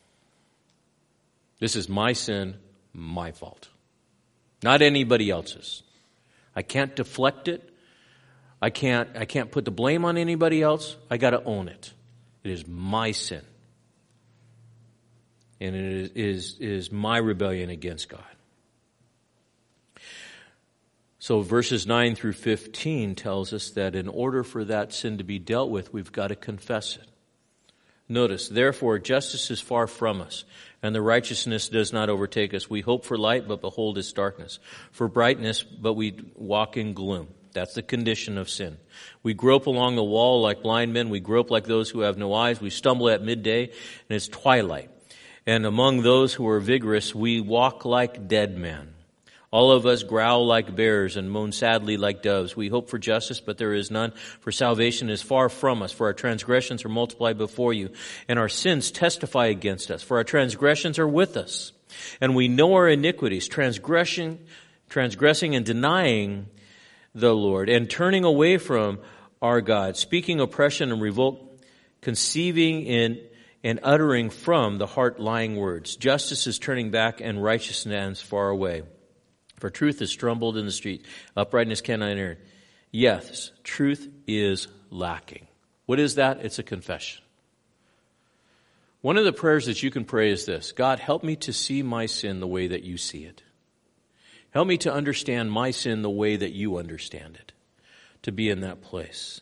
This is my sin, my fault. Not anybody else's. I can't deflect it. I can't, I can't put the blame on anybody else. I got to own it. It is my sin. And it is, is, is my rebellion against God. So verses nine through fifteen tells us that in order for that sin to be dealt with, we've got to confess it. Notice, therefore, justice is far from us, and the righteousness does not overtake us. We hope for light, but behold, it's darkness. For brightness, but we walk in gloom. That's the condition of sin. We grope along the wall like blind men. We grope like those who have no eyes. We stumble at midday, and it's twilight. And among those who are vigorous, we walk like dead men. All of us growl like bears and moan sadly like doves. We hope for justice, but there is none. For salvation is far from us. For our transgressions are multiplied before you, and our sins testify against us. For our transgressions are with us, and we know our iniquities, transgressing, transgressing and denying the Lord, and turning away from our God, speaking oppression and revolt, conceiving in and uttering from the heart lying words. Justice is turning back, and righteousness far away. For truth is trembled in the street. Uprightness cannot enter. Yes, truth is lacking. What is that? It's a confession. One of the prayers that you can pray is this: God, help me to see my sin the way that you see it. Help me to understand my sin the way that you understand it. To be in that place.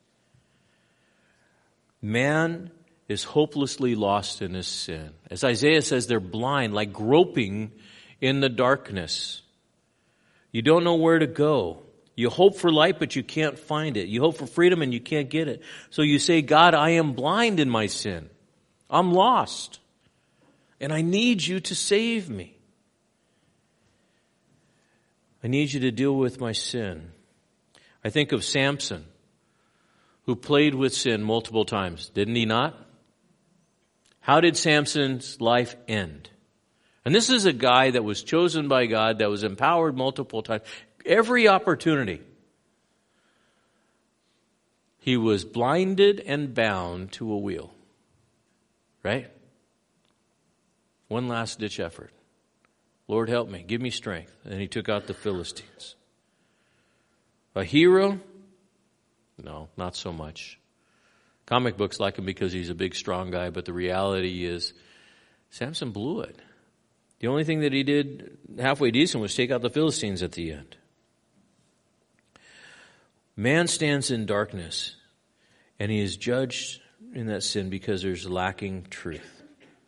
Man is hopelessly lost in his sin. As Isaiah says, they're blind, like groping in the darkness. You don't know where to go. You hope for light, but you can't find it. You hope for freedom, and you can't get it. So you say, God, I am blind in my sin. I'm lost. And I need you to save me. I need you to deal with my sin. I think of Samson, who played with sin multiple times. Didn't he not? How did Samson's life end? And this is a guy that was chosen by God, that was empowered multiple times. Every opportunity. He was blinded and bound to a wheel. Right? One last ditch effort. Lord, help me. Give me strength. And he took out the Philistines. A hero? No, not so much. Comic books like him because he's a big, strong guy, but the reality is Samson blew it. The only thing that he did halfway decent was take out the Philistines at the end. Man stands in darkness, and he is judged in that sin because there's lacking truth.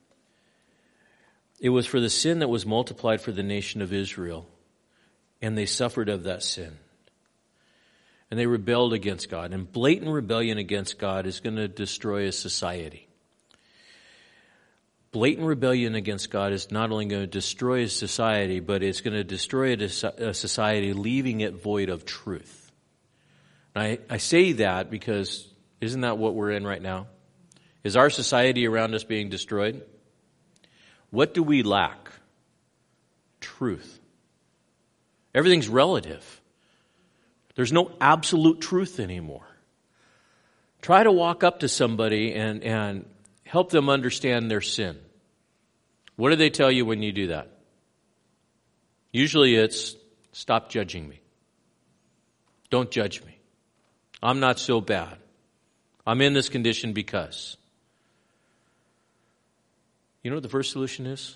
It was for the sin that was multiplied for the nation of Israel, and they suffered of that sin. And they rebelled against God. And blatant rebellion against God is going to destroy a society. Blatant rebellion against God is not only going to destroy a society, but it's going to destroy a society, leaving it void of truth. And I, I say that because isn't that what we're in right now? Is our society around us being destroyed? What do we lack? Truth. Everything's relative. There's no absolute truth anymore. Try to walk up to somebody and, and help them understand their sin. What do they tell you when you do that? Usually it's, stop judging me. Don't judge me. I'm not so bad. I'm in this condition because. You know what the first solution is?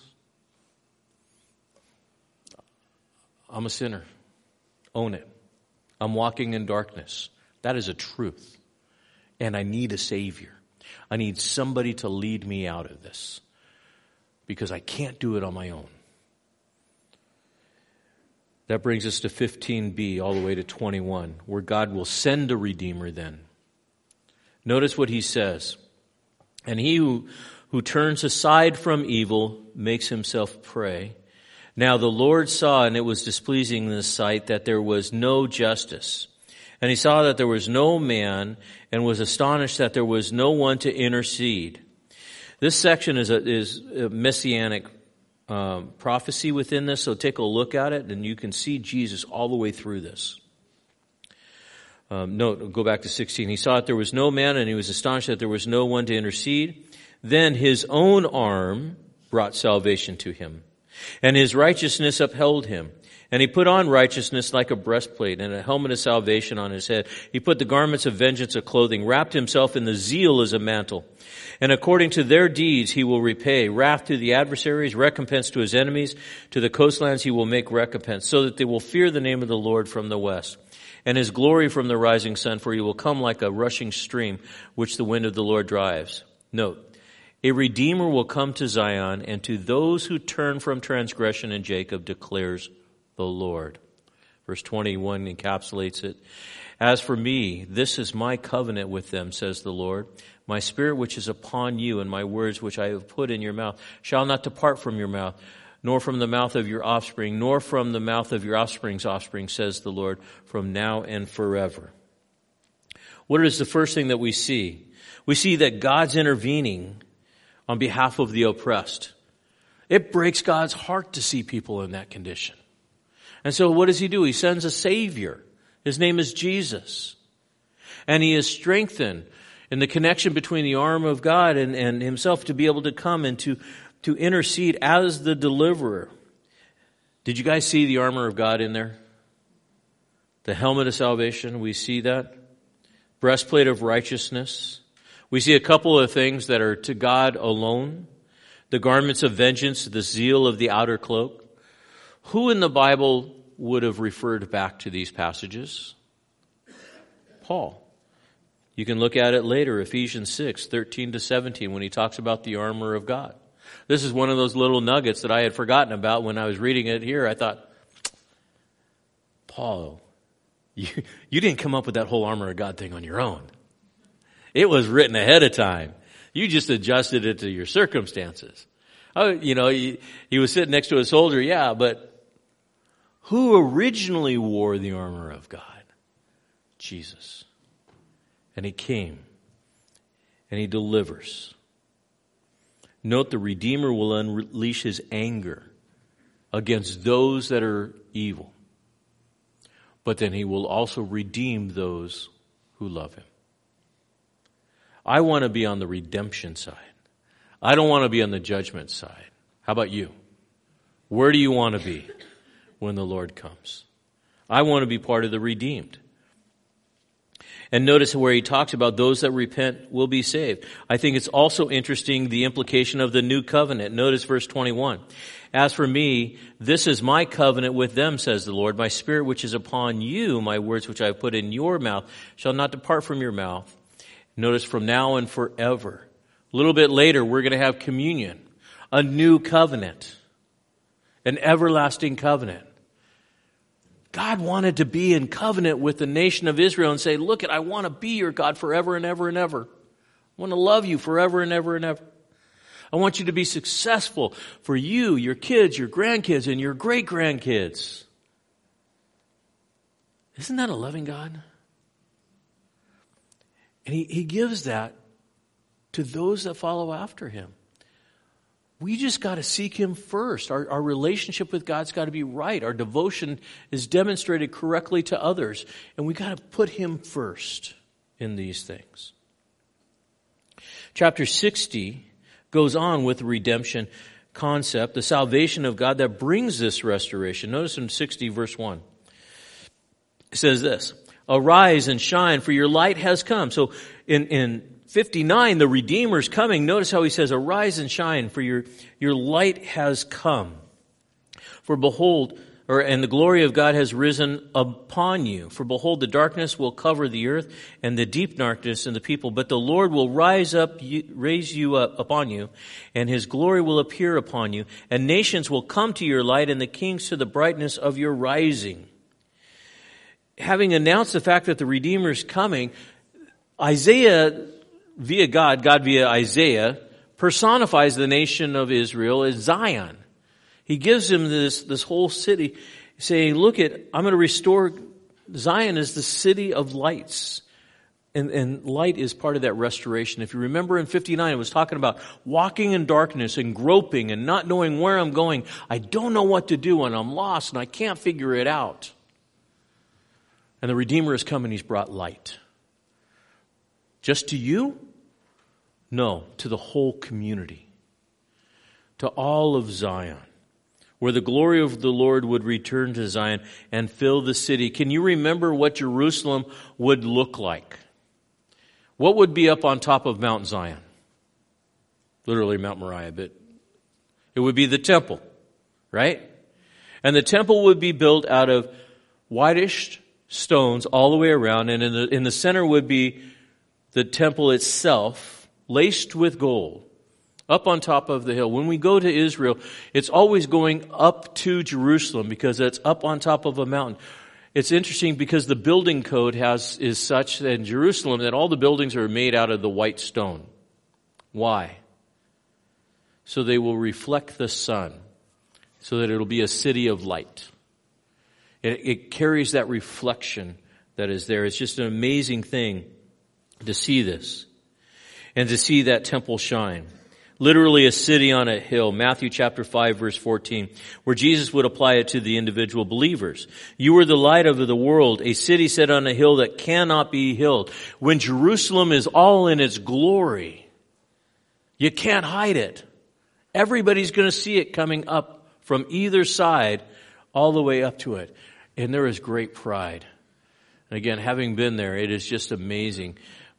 I'm a sinner. Own it. I'm walking in darkness. That is a truth. And I need a Savior. I need somebody to lead me out of this. Because I can't do it on my own. That brings us to fifteen b all the way to twenty-one, where God will send a Redeemer then. Notice what he says. And he who, who turns aside from evil makes himself prey. Now the Lord saw, and it was displeasing in his sight, that there was no justice. And he saw that there was no man, and was astonished that there was no one to intercede. This section is a, is a messianic um, prophecy within this, so take a look at it, and you can see Jesus all the way through this. Um, no, go back to sixteen. He saw that there was no man, and he was astonished that there was no one to intercede. Then his own arm brought salvation to him, and his righteousness upheld him. And he put on righteousness like a breastplate, and a helmet of salvation on his head. He put the garments of vengeance of clothing, wrapped himself in the zeal as a mantle. And according to their deeds he will repay wrath to the adversaries, recompense to his enemies. To the coastlands he will make recompense, so that they will fear the name of the Lord from the west, and his glory from the rising sun, for he will come like a rushing stream, which the wind of the Lord drives. Note, a Redeemer will come to Zion, and to those who turn from transgression in Jacob declares the Lord. Verse twenty-one encapsulates it. As for me, this is my covenant with them, says the Lord. My spirit which is upon you, and my words which I have put in your mouth shall not depart from your mouth, nor from the mouth of your offspring, nor from the mouth of your offspring's offspring, says the Lord, from now and forever. What is the first thing that we see? We see that God's intervening on behalf of the oppressed. It breaks God's heart to see people in that condition. And so what does he do? He sends a Savior. His name is Jesus. And he is strengthened in the connection between the arm of God and, and himself to be able to come and to, to intercede as the deliverer. Did you guys see the armor of God in there? The helmet of salvation, we see that. Breastplate of righteousness. We see a couple of things that are to God alone. The garments of vengeance, the zeal of the outer cloak. Who in the Bible would have referred back to these passages? Paul. You can look at it later, Ephesians six, thirteen to seventeen, when he talks about the armor of God. This is one of those little nuggets that I had forgotten about when I was reading it here. I thought, Paul, you, you didn't come up with that whole armor of God thing on your own. It was written ahead of time. You just adjusted it to your circumstances. Oh, you know, he, he was sitting next to a soldier, yeah, but who originally wore the armor of God? Jesus. And he came, and he delivers. Note, the Redeemer will unleash his anger against those that are evil. But then he will also redeem those who love him. I want to be on the redemption side. I don't want to be on the judgment side. How about you? Where do you want to be when the Lord comes? I want to be part of the redeemed. And notice where he talks about those that repent will be saved. I think it's also interesting the implication of the new covenant. Notice verse twenty-one. As for me, this is my covenant with them, says the Lord. My spirit which is upon you, my words which I have put in your mouth, shall not depart from your mouth. Notice from now and forever. A little bit later, we're going to have communion, a new covenant, an everlasting covenant. God wanted to be in covenant with the nation of Israel and say, look, I want to be your God forever and ever and ever. I want to love you forever and ever and ever. I want you to be successful for you, your kids, your grandkids, and your great-grandkids. Isn't that a loving God? And he, he gives that to those that follow after him. We just got to seek him first. Our, our relationship with God's got to be right. Our devotion is demonstrated correctly to others. And we got to put him first in these things. Chapter sixty goes on with the redemption concept, the salvation of God that brings this restoration. Notice in sixty verse one. It says this, arise and shine, for your light has come. So in, in fifty-nine, the Redeemer's coming. Notice how he says, arise and shine, for your, your light has come. For behold, or and the glory of God has risen upon you. For behold, the darkness will cover the earth, and the deep darkness in the people. But the Lord will rise up, raise you up upon you, and his glory will appear upon you. And nations will come to your light, and the kings to the brightness of your rising. Having announced the fact that the Redeemer is coming, Isaiah, via God, God via Isaiah, personifies the nation of Israel as Zion. He gives him this, this whole city, saying, look at, I'm going to restore, Zion is the city of lights. And, and light is part of that restoration. If you remember in fifty-nine, it was talking about walking in darkness and groping and not knowing where I'm going. I don't know what to do and I'm lost and I can't figure it out. And the Redeemer has come and he's brought light. Just to you? No, to the whole community. To all of Zion. Where the glory of the Lord would return to Zion and fill the city. Can you remember what Jerusalem would look like? What would be up on top of Mount Zion? Literally Mount Moriah, but it would be the temple, right? And the temple would be built out of whitish stones all the way around, and in the, in the center would be the temple itself, laced with gold, up on top of the hill. When we go to Israel, it's always going up to Jerusalem because it's up on top of a mountain. It's interesting because the building code has is such that in Jerusalem that all the buildings are made out of the white stone. Why? So they will reflect the sun, so that it'll be a city of light. It, it carries that reflection that is there. It's just an amazing thing to see this and to see that temple shine. Literally a city on a hill. Matthew chapter five verse fourteen, where Jesus would apply it to the individual believers. You are the light of the world, a city set on a hill that cannot be hid. When Jerusalem is all in its glory, you can't hide it. Everybody's going to see it coming up from either side all the way up to it. And there is great pride. And again, having been there, it is just amazing.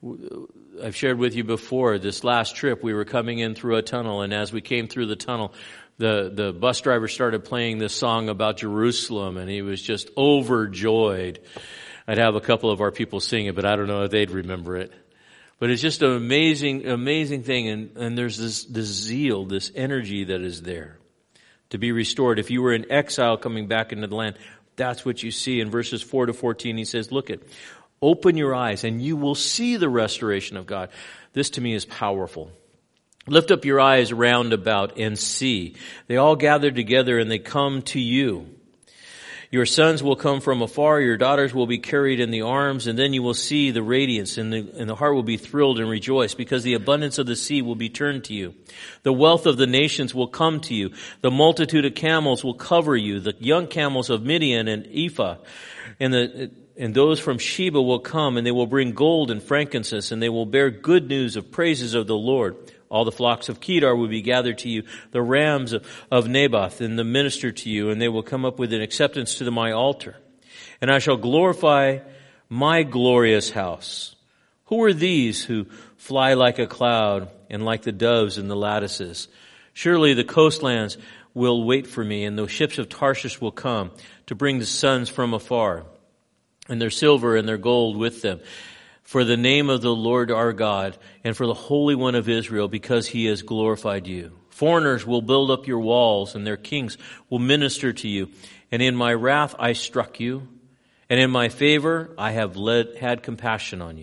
I've shared with you before, this last trip, we were coming in through a tunnel, and as we came through the tunnel, the, the bus driver started playing this song about Jerusalem, and he was just overjoyed. I'd have a couple of our people sing it, but I don't know if they'd remember it. But it's just an amazing, amazing thing, and, and there's this, this zeal, this energy that is there to be restored. If you were in exile coming back into the land, that's what you see. In verses four to fourteen, he says, look it. Open your eyes and you will see the restoration of God. This to me is powerful. Lift up your eyes round about and see. They all gather together and they come to you. Your sons will come from afar, your daughters will be carried in the arms, and then you will see the radiance, and the, and the heart will be thrilled and rejoice, because the abundance of the sea will be turned to you. The wealth of the nations will come to you. The multitude of camels will cover you, the young camels of Midian and Ephah, and the and those from Sheba will come, and they will bring gold and frankincense, and they will bear good news of praises of the Lord. All the flocks of Kedar will be gathered to you, the rams of, of Naboth, and the minister to you, and they will come up with an acceptance to the, my altar. And I shall glorify my glorious house. Who are these who fly like a cloud and like the doves in the lattices? Surely the coastlands will wait for me, and the ships of Tarshish will come to bring the sons from afar, and their silver and their gold with them, for the name of the Lord our God, and for the Holy One of Israel, because he has glorified you. Foreigners will build up your walls, and their kings will minister to you. And in my wrath I struck you, and in my favor I have led, had compassion on you.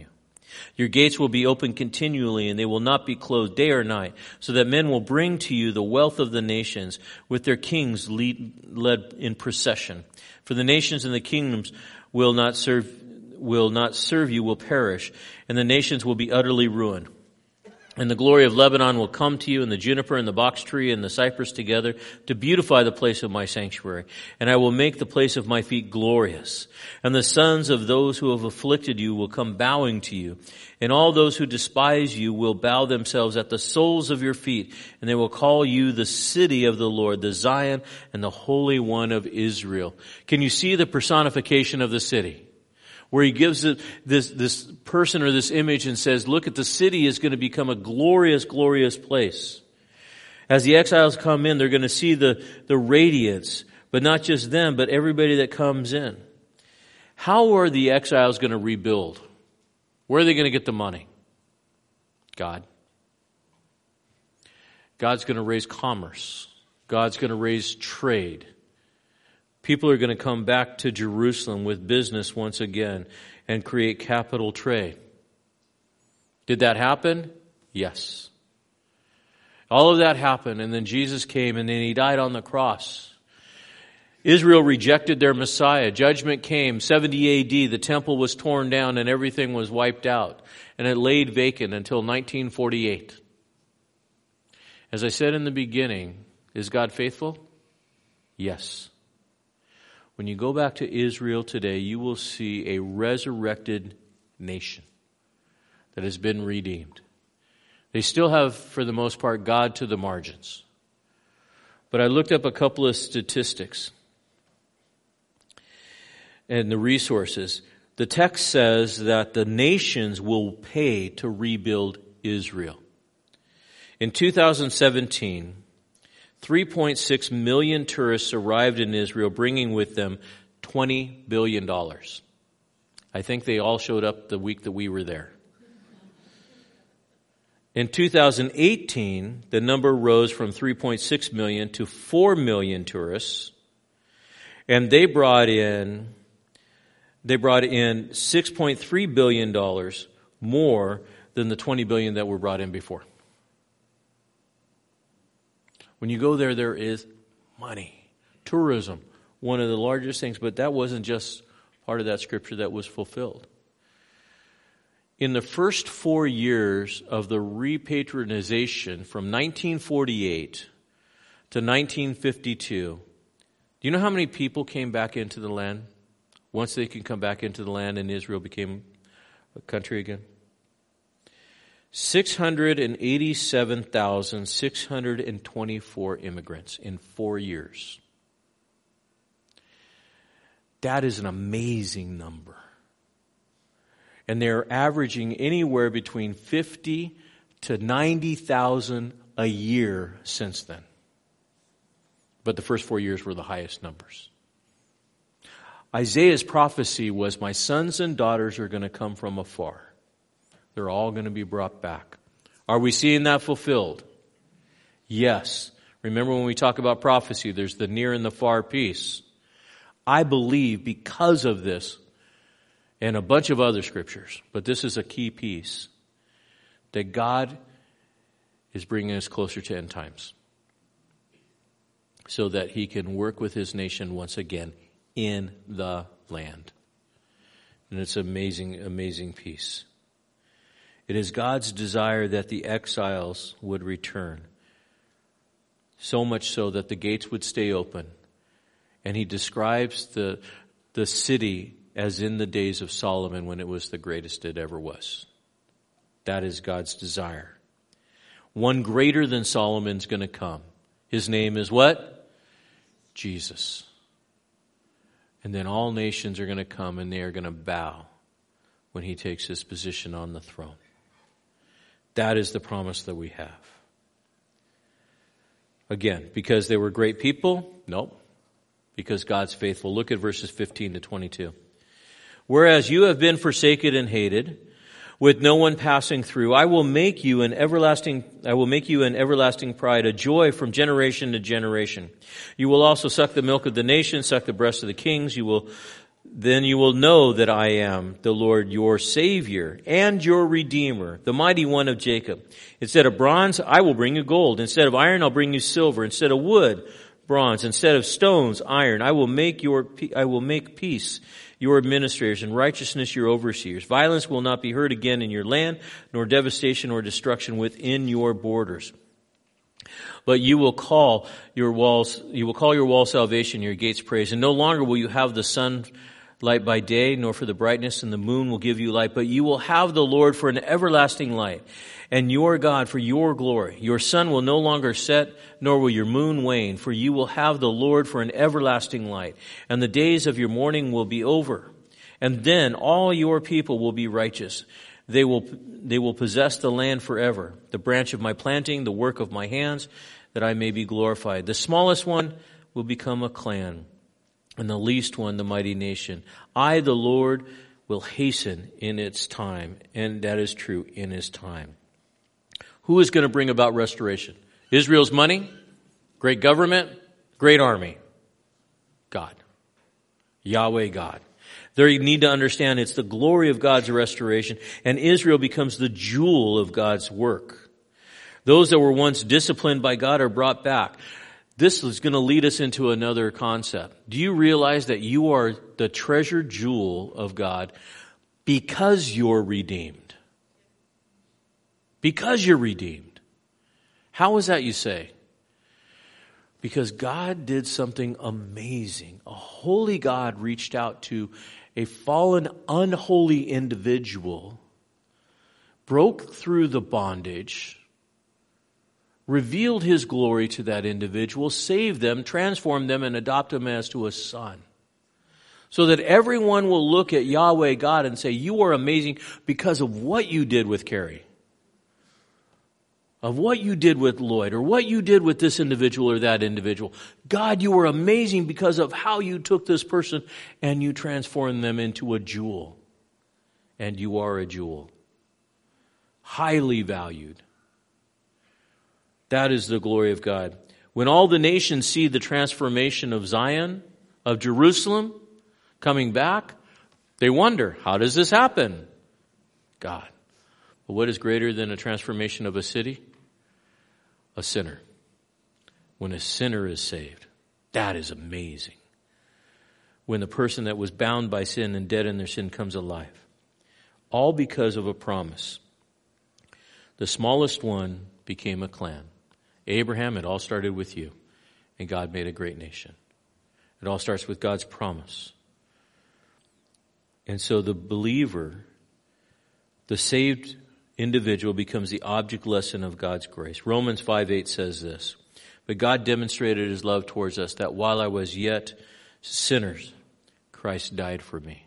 Your gates will be open continually, and they will not be closed day or night, so that men will bring to you the wealth of the nations, with their kings lead, led in procession. For the nations and the kingdoms will not serve will not serve you will perish, and the nations will be utterly ruined. And the glory of Lebanon will come to you, and the juniper and the box tree and the cypress together, to beautify the place of my sanctuary. And I will make the place of my feet glorious. And the sons of those who have afflicted you will come bowing to you. And all those who despise you will bow themselves at the soles of your feet. And they will call you the city of the Lord, the Zion, and the Holy One of Israel. Can you see the personification of the city? Where he gives it this, this person or this image and says, look, at the city is going to become a glorious, glorious place. As the exiles come in, they're going to see the, the radiance, but not just them, but everybody that comes in. How are the exiles going to rebuild? Where are they going to get the money? God. God's going to raise commerce. God's going to raise trade. People are going to come back to Jerusalem with business once again and create capital trade. Did that happen? Yes. All of that happened, and then Jesus came, and then he died on the cross. Israel rejected their Messiah. Judgment came. seventy A D, the temple was torn down and everything was wiped out. And it laid vacant until nineteen forty-eight. As I said in the beginning, is God faithful? Yes. When you go back to Israel today, you will see a resurrected nation that has been redeemed. They still have, for the most part, God to the margins. But I looked up a couple of statistics and the resources. The text says that the nations will pay to rebuild Israel. In two thousand seventeen, three point six million tourists arrived in Israel, bringing with them twenty billion dollars. I think they all showed up the week that we were there. In two thousand eighteen, the number rose from three point six million to four million tourists, and they brought in they brought in six point three billion dollars more than the twenty billion dollars that were brought in before. When you go there, there is money. Tourism, one of the largest things, but that wasn't just part of that scripture that was fulfilled. In the first four years of the repatriation from nineteen forty-eight to nineteen fifty-two, do you know how many people came back into the land? Once they could come back into the land and Israel became a country again? six hundred eighty-seven thousand six hundred twenty-four immigrants in four years. That is an amazing number. And they're averaging anywhere between fifty to ninety thousand a year since then. But the first four years were the highest numbers. Isaiah's prophecy was, my sons and daughters are going to come from afar. They're all going to be brought back. Are we seeing that fulfilled? Yes. Remember when we talk about prophecy, there's the near and the far piece. I believe because of this and a bunch of other scriptures, but this is a key piece, that God is bringing us closer to end times so that he can work with his nation once again in the land. And it's an amazing, amazing piece. It is God's desire that the exiles would return, so much so that the gates would stay open. And he describes the, the city as in the days of Solomon when it was the greatest it ever was. That is God's desire. One greater than Solomon's going to come. His name is what? Jesus. And then all nations are going to come and they are going to bow when he takes his position on the throne. That is the promise that we have. Again, because they were great people? Nope. Because God's faithful. Look at verses fifteen to twenty-two. Whereas you have been forsaken and hated, with no one passing through, I will make you an everlasting, I will make you an everlasting pride, a joy from generation to generation. You will also suck the milk of the nations, suck the breast of the kings. You will Then you will know that I am the Lord your Savior and your Redeemer, the mighty one of Jacob. Instead of bronze, I will bring you gold. Instead of iron, I'll bring you silver. Instead of wood, bronze. Instead of stones, iron. I will make your, I will make peace your administrators, and righteousness your overseers. Violence will not be heard again in your land, nor devastation or destruction within your borders. But you will call your walls, you will call your wall salvation, your gates praise, and no longer will you have the sun light by day, nor for the brightness, and the moon will give you light, but you will have the Lord for an everlasting light, and your God for your glory. Your sun will no longer set, nor will your moon wane, for you will have the Lord for an everlasting light, and the days of your mourning will be over. And then all your people will be righteous. They will, they will possess the land forever, the branch of my planting, the work of my hands, that I may be glorified. The smallest one will become a clan, and the least one the mighty nation. I, the Lord, will hasten in its time, and that is true, in his time. Who is going to bring about restoration? Israel's money? Great government? Great army? God. Yahweh God. They need to understand it's the glory of God's restoration, and Israel becomes the jewel of God's work. Those that were once disciplined by God are brought back. This is going to lead us into another concept. Do you realize that you are the treasured jewel of God because you're redeemed? Because you're redeemed. How is that, you say? Because God did something amazing. A holy God reached out to a fallen, unholy individual, broke through the bondage, revealed his glory to that individual, saved them, transformed them, and adopted them as to a son. So that everyone will look at Yahweh God and say, you are amazing because of what you did with Carrie. Of what you did with Lloyd, or what you did with this individual or that individual. God, you were amazing because of how you took this person and you transformed them into a jewel. And you are a jewel. Highly valued. That is the glory of God. When all the nations see the transformation of Zion, of Jerusalem, coming back, they wonder, how does this happen? God. But what is greater than a transformation of a city? A sinner. When a sinner is saved, that is amazing. When the person that was bound by sin and dead in their sin comes alive. All because of a promise. The smallest one became a clan. Abraham, it all started with you. And God made a great nation. It all starts with God's promise. And so the believer, the saved individual, becomes the object lesson of God's grace. Romans five eight says this, but God demonstrated his love towards us, that while I was yet sinners, Christ died for me.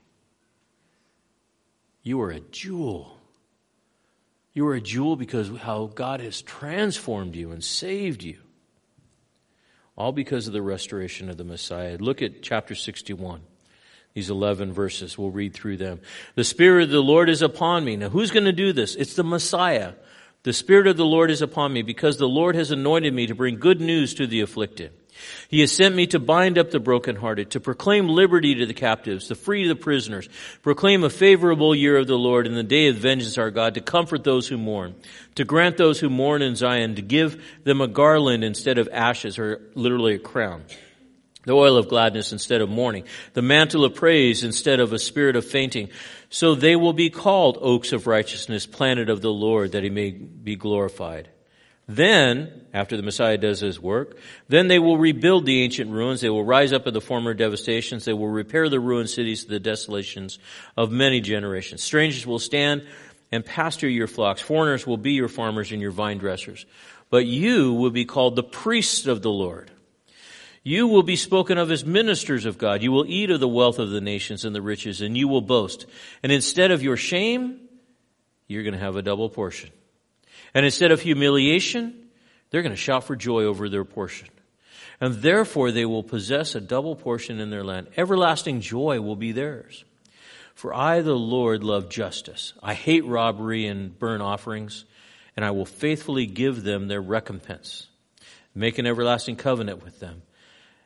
You are a jewel. You are a jewel because how God has transformed you and saved you. All because of the restoration of the Messiah. Look at chapter sixty-one. These eleven verses, we'll read through them. The Spirit of the Lord is upon me. Now, who's going to do this? It's the Messiah. The Spirit of the Lord is upon me because the Lord has anointed me to bring good news to the afflicted. He has sent me to bind up the brokenhearted, to proclaim liberty to the captives, to free the prisoners, proclaim a favorable year of the Lord and the day of vengeance our God, to comfort those who mourn, to grant those who mourn in Zion, to give them a garland instead of ashes, or literally a crown. The oil of gladness instead of mourning, the mantle of praise instead of a spirit of fainting. So they will be called oaks of righteousness, planted of the Lord, that he may be glorified. Then, after the Messiah does his work, then they will rebuild the ancient ruins. They will rise up at the former devastations. They will repair the ruined cities to the desolations of many generations. Strangers will stand and pasture your flocks. Foreigners will be your farmers and your vine dressers. But you will be called the priests of the Lord. You will be spoken of as ministers of God. You will eat of the wealth of the nations and the riches, and you will boast. And instead of your shame, you're going to have a double portion. And instead of humiliation, they're going to shout for joy over their portion. And therefore they will possess a double portion in their land. Everlasting joy will be theirs. For I, the Lord, love justice. I hate robbery and burnt offerings, and I will faithfully give them their recompense. Make an everlasting covenant with them.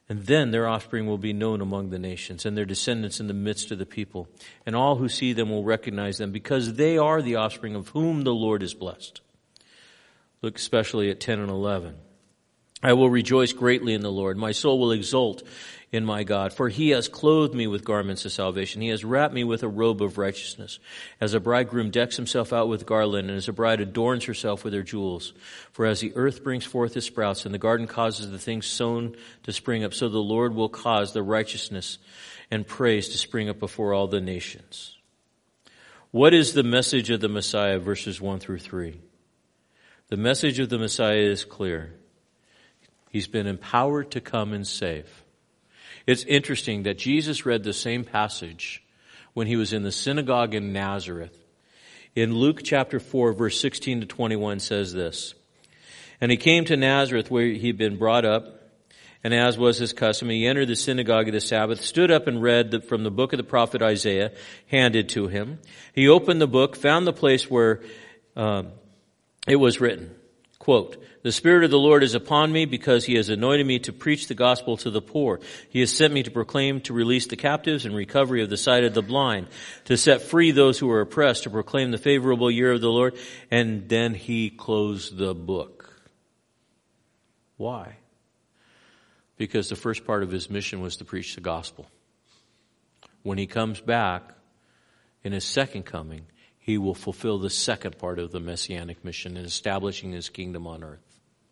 And then their offspring will be known among the nations, and their descendants in the midst of the people. And all who see them will recognize them, because they are the offspring of whom the Lord is blessed. Look especially at ten and eleven. I will rejoice greatly in the Lord. My soul will exult in my God, for he has clothed me with garments of salvation. He has wrapped me with a robe of righteousness. As a bridegroom decks himself out with garland, and as a bride adorns herself with her jewels. For as the earth brings forth his sprouts, and the garden causes the things sown to spring up, so the Lord will cause the righteousness and praise to spring up before all the nations. What is the message of the Messiah, verses one through three? The message of the Messiah is clear. He's been empowered to come and save. It's interesting that Jesus read the same passage when he was in the synagogue in Nazareth. In Luke chapter four, verse sixteen to twenty-one says this. And he came to Nazareth where he'd been brought up, and as was his custom, he entered the synagogue of the Sabbath, stood up and read the, from the book of the prophet Isaiah, handed to him. He opened the book, found the place where um, it was written, quote, "The Spirit of the Lord is upon me, because he has anointed me to preach the gospel to the poor. He has sent me to proclaim, to release the captives and recovery of the sight of the blind, to set free those who are oppressed, to proclaim the favorable year of the Lord." And then he closed the book. Why? Because the first part of his mission was to preach the gospel. When he comes back in his second coming, he will fulfill the second part of the messianic mission in establishing his kingdom on earth.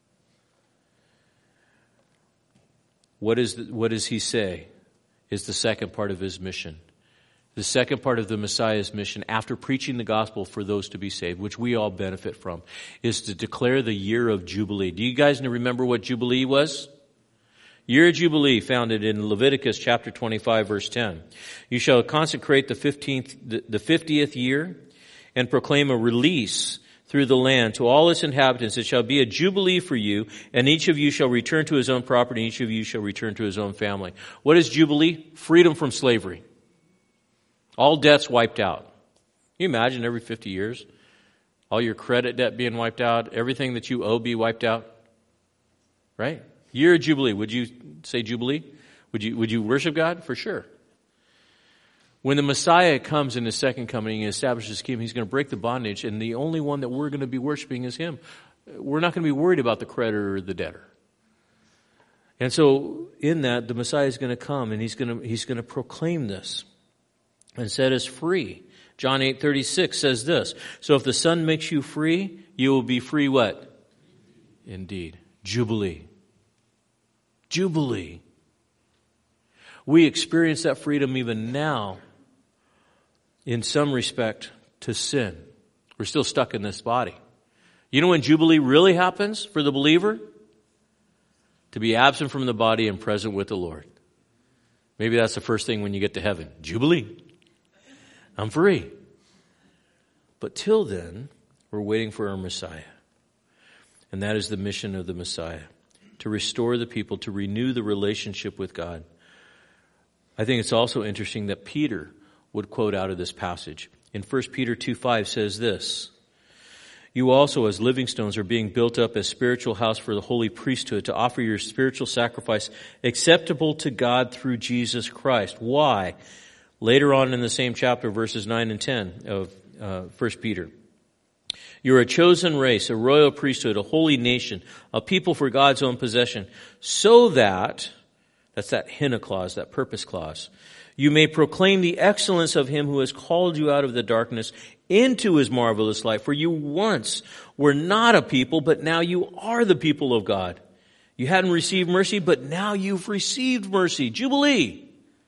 What is the, what does he say is the second part of his mission? The second part of the Messiah's mission, after preaching the gospel for those to be saved, which we all benefit from, is to declare the year of Jubilee. Do you guys remember what Jubilee was? Year of Jubilee, founded in Leviticus chapter twenty-five, verse ten. You shall consecrate the fifteenth, the fiftieth year, and proclaim a release through the land to all its inhabitants. It shall be a jubilee for you, and each of you shall return to his own property, and each of you shall return to his own family. What is jubilee? Freedom from slavery. All debts wiped out. Can you imagine every fifty years? All your credit debt being wiped out, everything that you owe be wiped out? Right? Year of Jubilee. Would you say Jubilee? Would you, would you worship God? For sure. When the Messiah comes in his second coming and establishes his kingdom, he's going to break the bondage, and the only one that we're going to be worshiping is him. We're not going to be worried about the creditor or the debtor. And so in that, the Messiah is going to come, and he's going to, he's going to proclaim this and set us free. John eight thirty-six says this, "So if the Son makes you free, you will be free" what? Indeed. Jubilee. Jubilee. We experience that freedom even now, in some respect, to sin. We're still stuck in this body. You know when Jubilee really happens for the believer? To be absent from the body and present with the Lord. Maybe that's the first thing when you get to heaven. Jubilee. I'm free. But till then, we're waiting for our Messiah. And that is the mission of the Messiah. To restore the people, to renew the relationship with God. I think it's also interesting that Peter would quote out of this passage. In First Peter two five says this, "You also as living stones are being built up as spiritual house for the holy priesthood, to offer your spiritual sacrifice acceptable to God through Jesus Christ." Why? Later on in the same chapter, verses nine and ten of uh, First Peter. "You're a chosen race, a royal priesthood, a holy nation, a people for God's own possession, so that," that's that hina clause, that purpose clause, "you may proclaim the excellence of him who has called you out of the darkness into his marvelous light. For you once were not a people, but now you are the people of God. You hadn't received mercy, but now you've received mercy." Jubilee.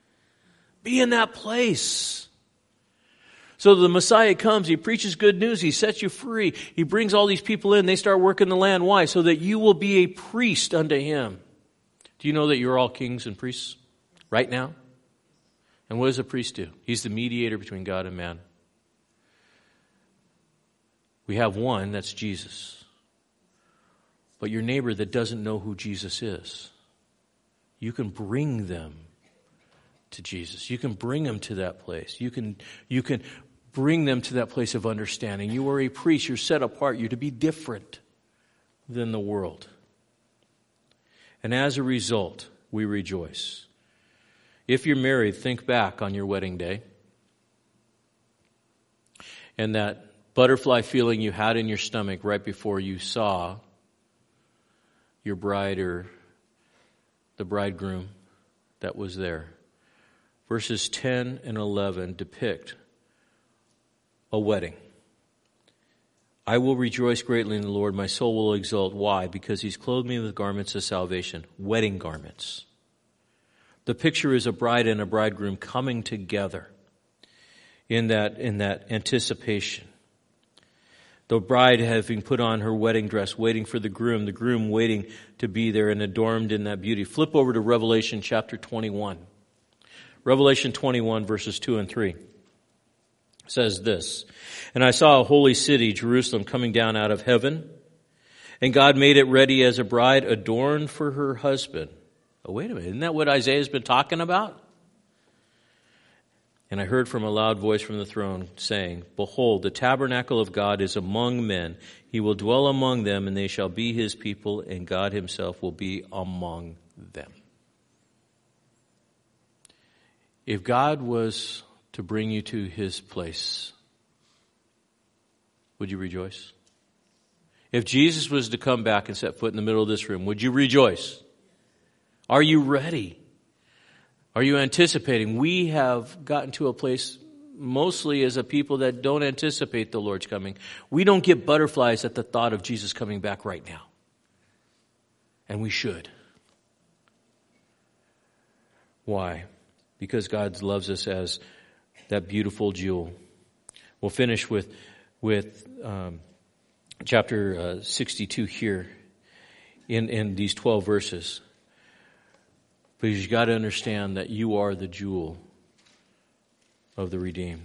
Be in that place. So the Messiah comes, he preaches good news, he sets you free, he brings all these people in, they start working the land. Why? So that you will be a priest unto him. Do you know that you're all kings and priests right now? And what does a priest do? He's the mediator between God and man. We have one, that's Jesus. But your neighbor that doesn't know who Jesus is, you can bring them to Jesus. You can bring them to that place. You can, you can bring them to that place of understanding. You are a priest. You're set apart. You're to be different than the world. And as a result, we rejoice. If you're married, think back on your wedding day and that butterfly feeling you had in your stomach right before you saw your bride or the bridegroom that was there. Verses ten and eleven depict a wedding. I will rejoice greatly in the Lord. My soul will exult. Why? Because he's clothed me with garments of salvation, wedding garments. The picture is a bride and a bridegroom coming together in that, in that anticipation. The bride having put on her wedding dress, waiting for the groom, the groom waiting to be there and adorned in that beauty. Flip over to Revelation chapter twenty-one. Revelation twenty-one, verses two and three says this, and I saw a holy city, Jerusalem, coming down out of heaven, and God made it ready as a bride adorned for her husband. Oh, wait a minute, isn't that what Isaiah's been talking about? And I heard from a loud voice from the throne saying, behold, the tabernacle of God is among men. He will dwell among them, and they shall be his people, and God himself will be among them. If God was to bring you to his place, would you rejoice? If Jesus was to come back and set foot in the middle of this room, would you rejoice? Are you ready? Are you anticipating? We have gotten to a place, mostly as a people that don't anticipate the Lord's coming. We don't get butterflies at the thought of Jesus coming back right now. And we should. Why? Because God loves us as that beautiful jewel. We'll finish with with um, chapter uh, sixty-two here in, in these twelve verses. Because you've got to understand that you are the jewel of the redeemed.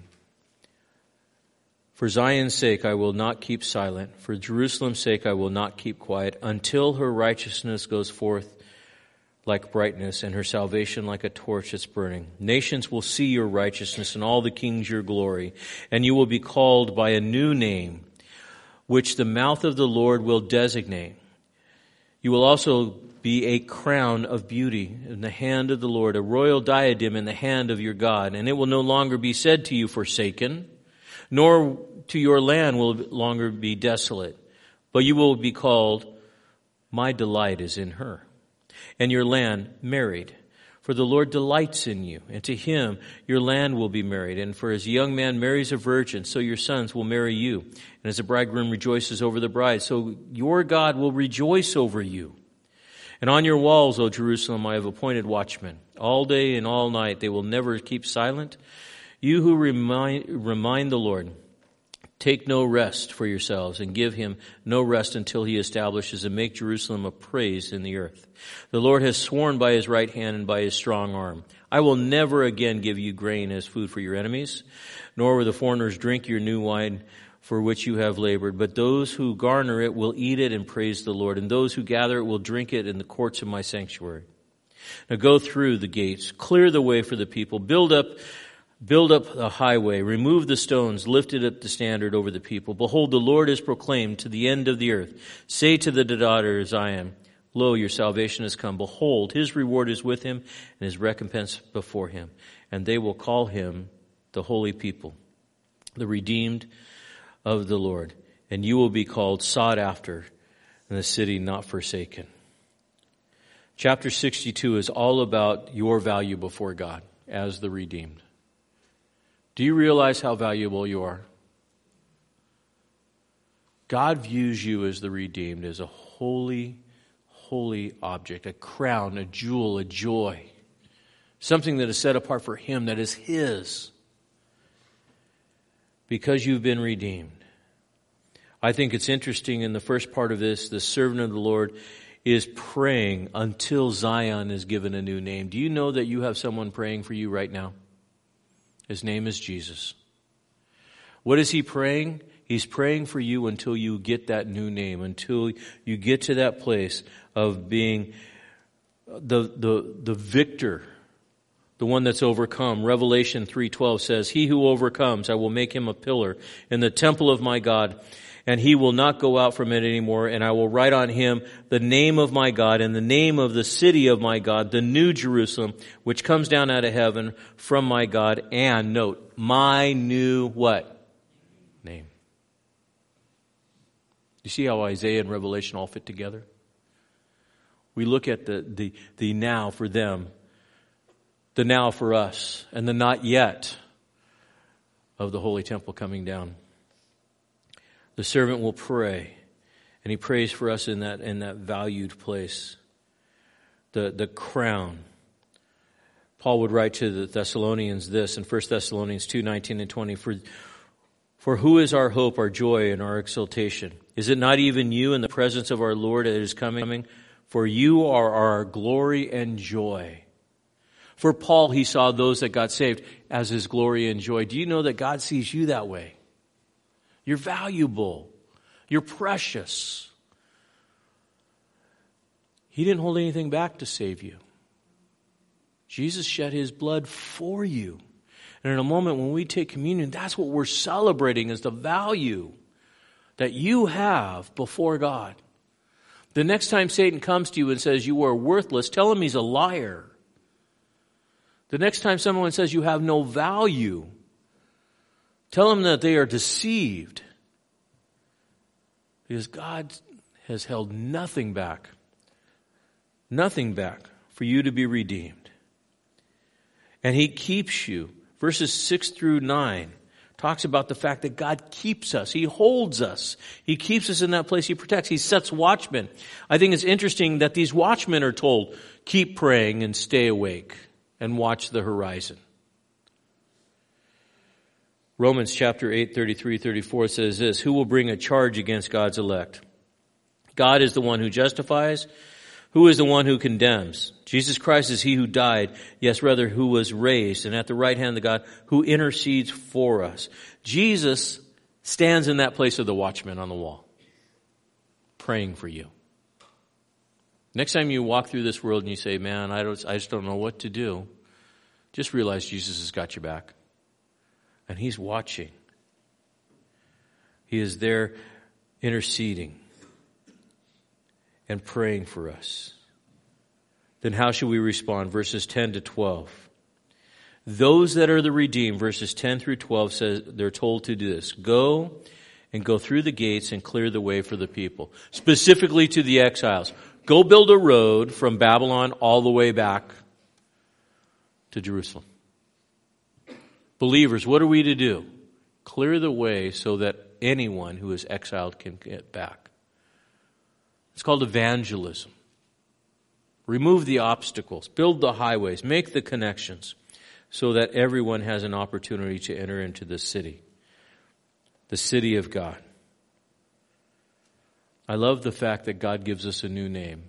For Zion's sake I will not keep silent. For Jerusalem's sake I will not keep quiet until her righteousness goes forth like brightness, and her salvation like a torch that's burning. Nations will see your righteousness, and all the kings your glory, and you will be called by a new name, which the mouth of the Lord will designate. You will also be a crown of beauty in the hand of the Lord, a royal diadem in the hand of your God, and it will no longer be said to you, forsaken, nor to your land will longer be desolate, but you will be called, my delight is in her, and your land married. For the Lord delights in you, and to him your land will be married. And for as a young man marries a virgin, so your sons will marry you. And as a bridegroom rejoices over the bride, so your God will rejoice over you. And on your walls, O Jerusalem, I have appointed watchmen. All day and all night they will never keep silent. You who remind, remind the Lord, take no rest for yourselves, and give him no rest until he establishes and make Jerusalem a praise in the earth. The Lord has sworn by his right hand and by his strong arm, I will never again give you grain as food for your enemies, nor will the foreigners drink your new wine for which you have labored. But those who garner it will eat it and praise the Lord, and those who gather it will drink it in the courts of my sanctuary. Now go through the gates, clear the way for the people, build up Build up the highway, remove the stones, lifted up the standard over the people. Behold, the Lord is proclaimed to the end of the earth. Say to the daughter of Zion, lo, your salvation has come. Behold, his reward is with him, and his recompense before him. And they will call him the holy people, the redeemed of the Lord. And you will be called sought after, and the city not forsaken. Chapter sixty-two is all about your value before God as the redeemed. Do you realize how valuable you are? God views you as the redeemed, as a holy, holy object, a crown, a jewel, a joy, something that is set apart for him, that is his, because you've been redeemed. I think it's interesting in the first part of this, the servant of the Lord is praying until Zion is given a new name. Do you know that you have someone praying for you right now? His name is Jesus. What is he praying? He's praying for you until you get that new name, until you get to that place of being the, the, the victor, the one that's overcome. Revelation three twelve says, he who overcomes, I will make him a pillar in the temple of my God, and he will not go out from it anymore. And I will write on him the name of my God and the name of the city of my God, the new Jerusalem, which comes down out of heaven from my God. And note, my new what? Name. You see how Isaiah and Revelation all fit together? We look at the, the, the now for them, the now for us, and the not yet of the Holy Temple coming down. The servant will pray, and he prays for us in that in that valued place. The the crown. Paul would write to the Thessalonians this in First Thessalonians two, nineteen and twenty, for, for who is our hope, our joy, and our exultation? Is it not even you in the presence of our Lord that is coming? For you are our glory and joy. For Paul, he saw those that got saved as his glory and joy. Do you know that God sees you that way? You're valuable. You're precious. He didn't hold anything back to save you. Jesus shed his blood for you. And in a moment when we take communion, that's what we're celebrating, is the value that you have before God. The next time Satan comes to you and says you are worthless, tell him he's a liar. The next time someone says you have no value, tell them that they are deceived. Because God has held nothing back. Nothing back for you to be redeemed. And he keeps you. Verses six through nine talks about the fact that God keeps us. He holds us. He keeps us in that place. He protects. He sets watchmen. I think it's interesting that these watchmen are told, keep praying and stay awake and watch the horizon. Romans chapter eight, thirty-three, thirty-four says this, who will bring a charge against God's elect? God is the one who justifies. Who is the one who condemns? Jesus Christ is he who died, yes, rather, who was raised, and at the right hand of God, who intercedes for us. Jesus stands in that place of the watchman on the wall, praying for you. Next time you walk through this world and you say, man, I, don't, I just don't know what to do, just realize Jesus has got your back. And he's watching. He is there interceding and praying for us. Then how should we respond? Verses ten to twelve. Those that are the redeemed, verses ten through twelve, says they're told to do this. Go and go through the gates and clear the way for the people. Specifically to the exiles. Go build a road from Babylon all the way back to Jerusalem. Believers, what are we to do? Clear the way so that anyone who is exiled can get back. It's called evangelism. Remove the obstacles, build the highways, make the connections so that everyone has an opportunity to enter into the city, the city of God. I love the fact that God gives us a new name.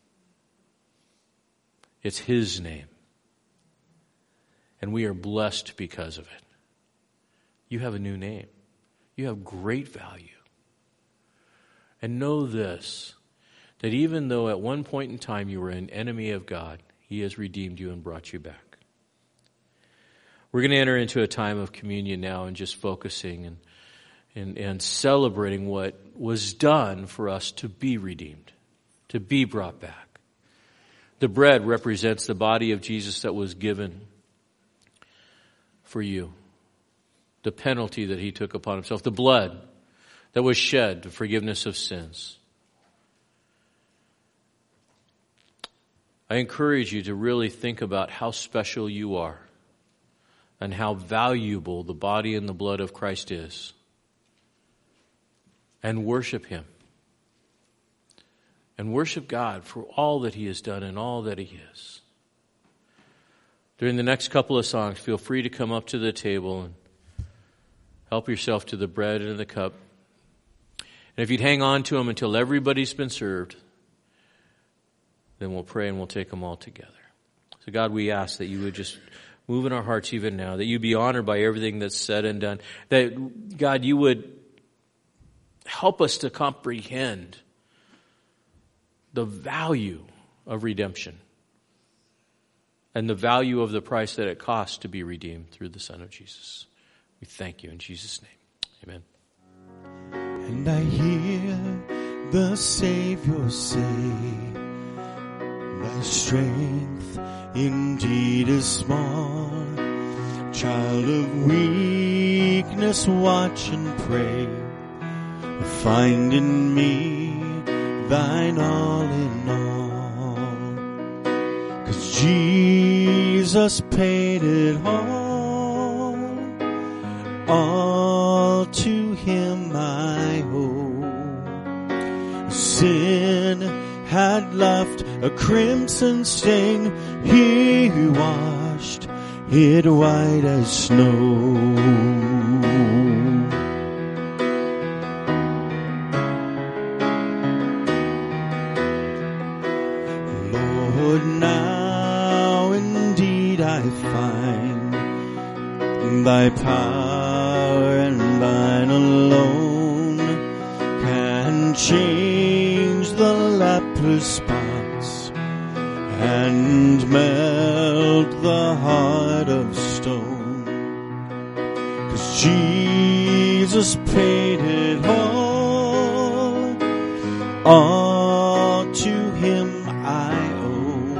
It's his name. And we are blessed because of it. You have a new name. You have great value. And know this, that even though at one point in time you were an enemy of God, he has redeemed you and brought you back. We're going to enter into a time of communion now and just focusing and, and, and celebrating what was done for us to be redeemed, to be brought back. The bread represents the body of Jesus that was given for you. The penalty that he took upon himself. The blood that was shed, the forgiveness of sins. I encourage you to really think about how special you are and how valuable the body and the blood of Christ is. And worship him. And worship God for all that he has done and all that he is. During the next couple of songs, feel free to come up to the table and help yourself to the bread and the cup. And if you'd hang on to them until everybody's been served, then we'll pray and we'll take them all together. So God, we ask that you would just move in our hearts even now, that you be honored by everything that's said and done, that God, you would help us to comprehend the value of redemption and the value of the price that it costs to be redeemed through the Son of Jesus. We thank you in Jesus' name. Amen. And I hear the Savior say, thy strength indeed is small. Child of weakness, watch and pray. Find in me thine all in all. 'Cause Jesus paid it all. All to him I owe. Sin had left a crimson stain. He washed it white as snow. Lord, now indeed I find thy power and thine alone can change the leper's spots and melt the heart of stone. 'Cause Jesus paid it all. All to him I owe.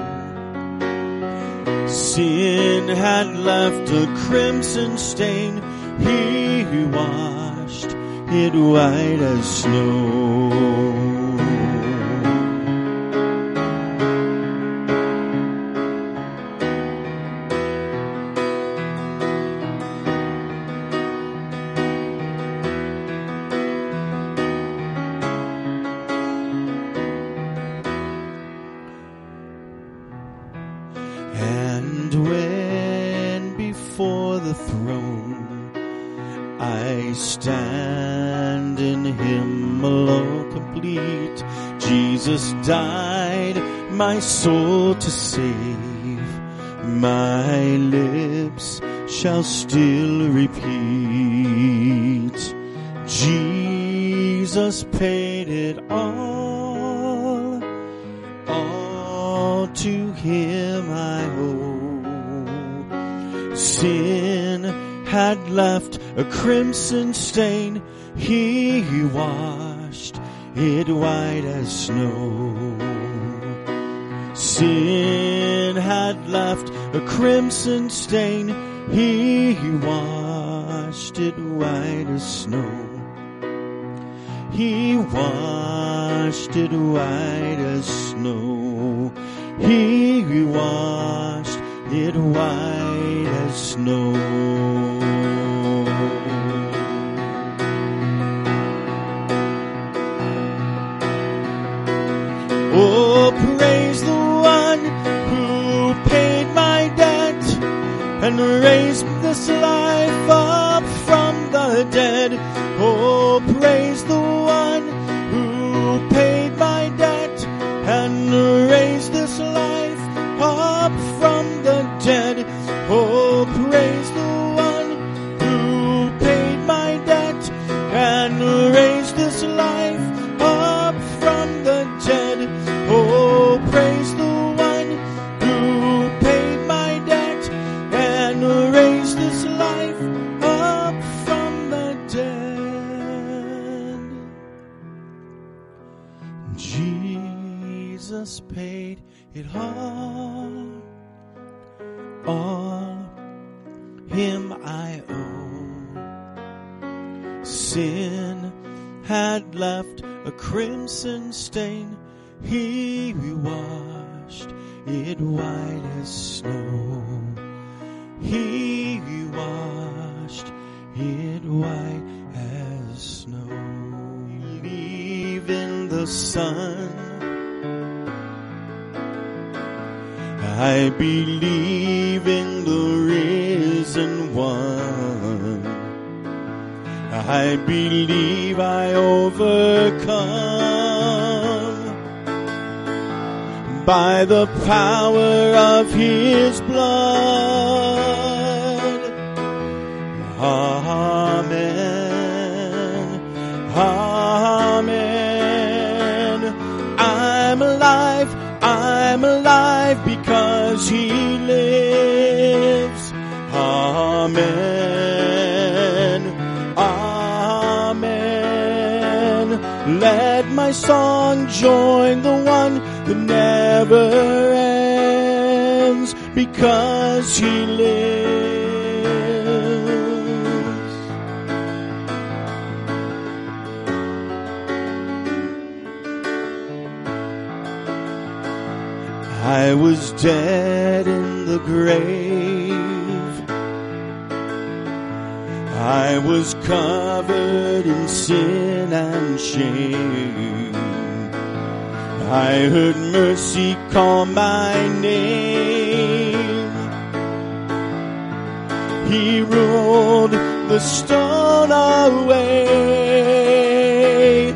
Sin had left a crimson stain. He washed it white as snow. And when before the throne I stand in him alone complete, Jesus died my soul to save. My lips shall still repeat, Jesus paid it all. All to him I owe. Sin had left a crimson stain. He washed it white as snow. Sin had left a crimson stain. He washed it white as snow. He washed it white as snow. He washed it white as snow. Oh, praise the one who paid my debt and raised this life up from the dead. Oh, praise the one who paid my debt and raised this life up from the dead. Oh, praise the one who paid my debt and raised this life up from the dead. Oh, praise the one who paid my debt and raised this life up from the dead. Jesus paid it all. All him I owe. Sin had left a crimson stain. He washed it white as snow. He washed it white as snow. Believe in the Son. I believe in the risen one. I believe I overcome by the power of his blood. Amen. Amen. I'm alive. I'm alive because he lives. Amen. Amen. Let my song join the one that never ends, because he lives. I was dead in the grave. I was covered in sin and shame. I heard mercy call my name. He rolled the stone away.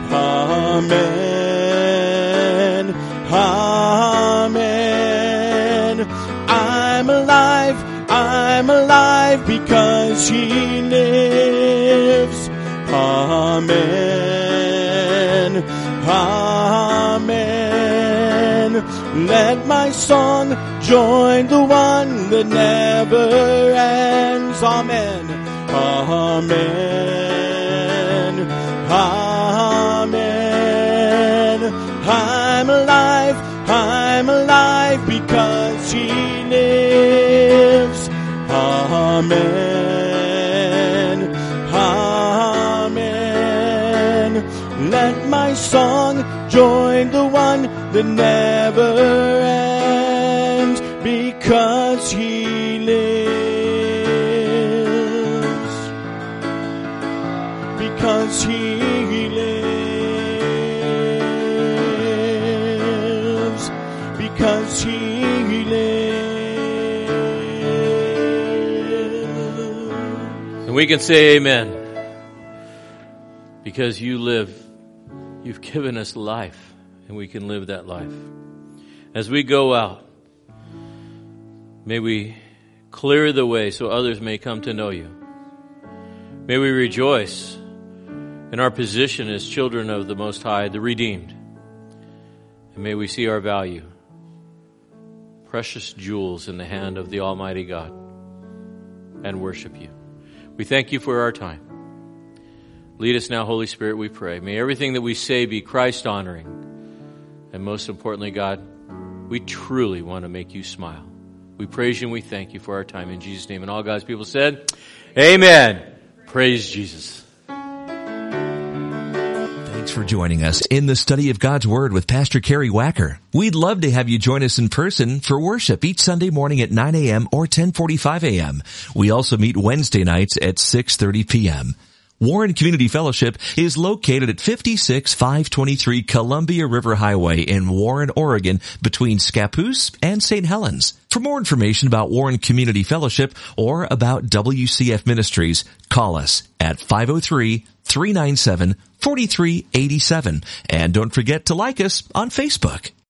Amen. Amen. I'm alive. I'm alive because he lives. Amen. Amen. Let my song join the one that never ends. Amen. Amen. Amen. I'm alive. I'm alive because he lives. Amen. Amen. Let my song join the one that never ends, because he lives. Because he lives. Because he lives. And we can say amen. Because you live, you've given us life, and we can live that life. As we go out, may we clear the way so others may come to know you. May we rejoice in our position as children of the Most High, the redeemed. And may we see our value, precious jewels in the hand of the Almighty God, and worship you. We thank you for our time. Lead us now, Holy Spirit, we pray. May everything that we say be Christ-honoring. And most importantly, God, we truly want to make you smile. We praise you and we thank you for our time in Jesus' name. And all God's people said, amen. Praise Jesus. Thanks for joining us in the study of God's Word with Pastor Kerry Wacker. We'd love to have you join us in person for worship each Sunday morning at nine a.m. or ten forty-five a.m. We also meet Wednesday nights at six thirty p.m. Warren Community Fellowship is located at fifty-six five twenty-three Columbia River Highway in Warren, Oregon, between Scappoose and Saint Helens. For more information about Warren Community Fellowship or about W C F Ministries, call us at five oh three, three nine seven, four three eight seven. And don't forget to like us on Facebook.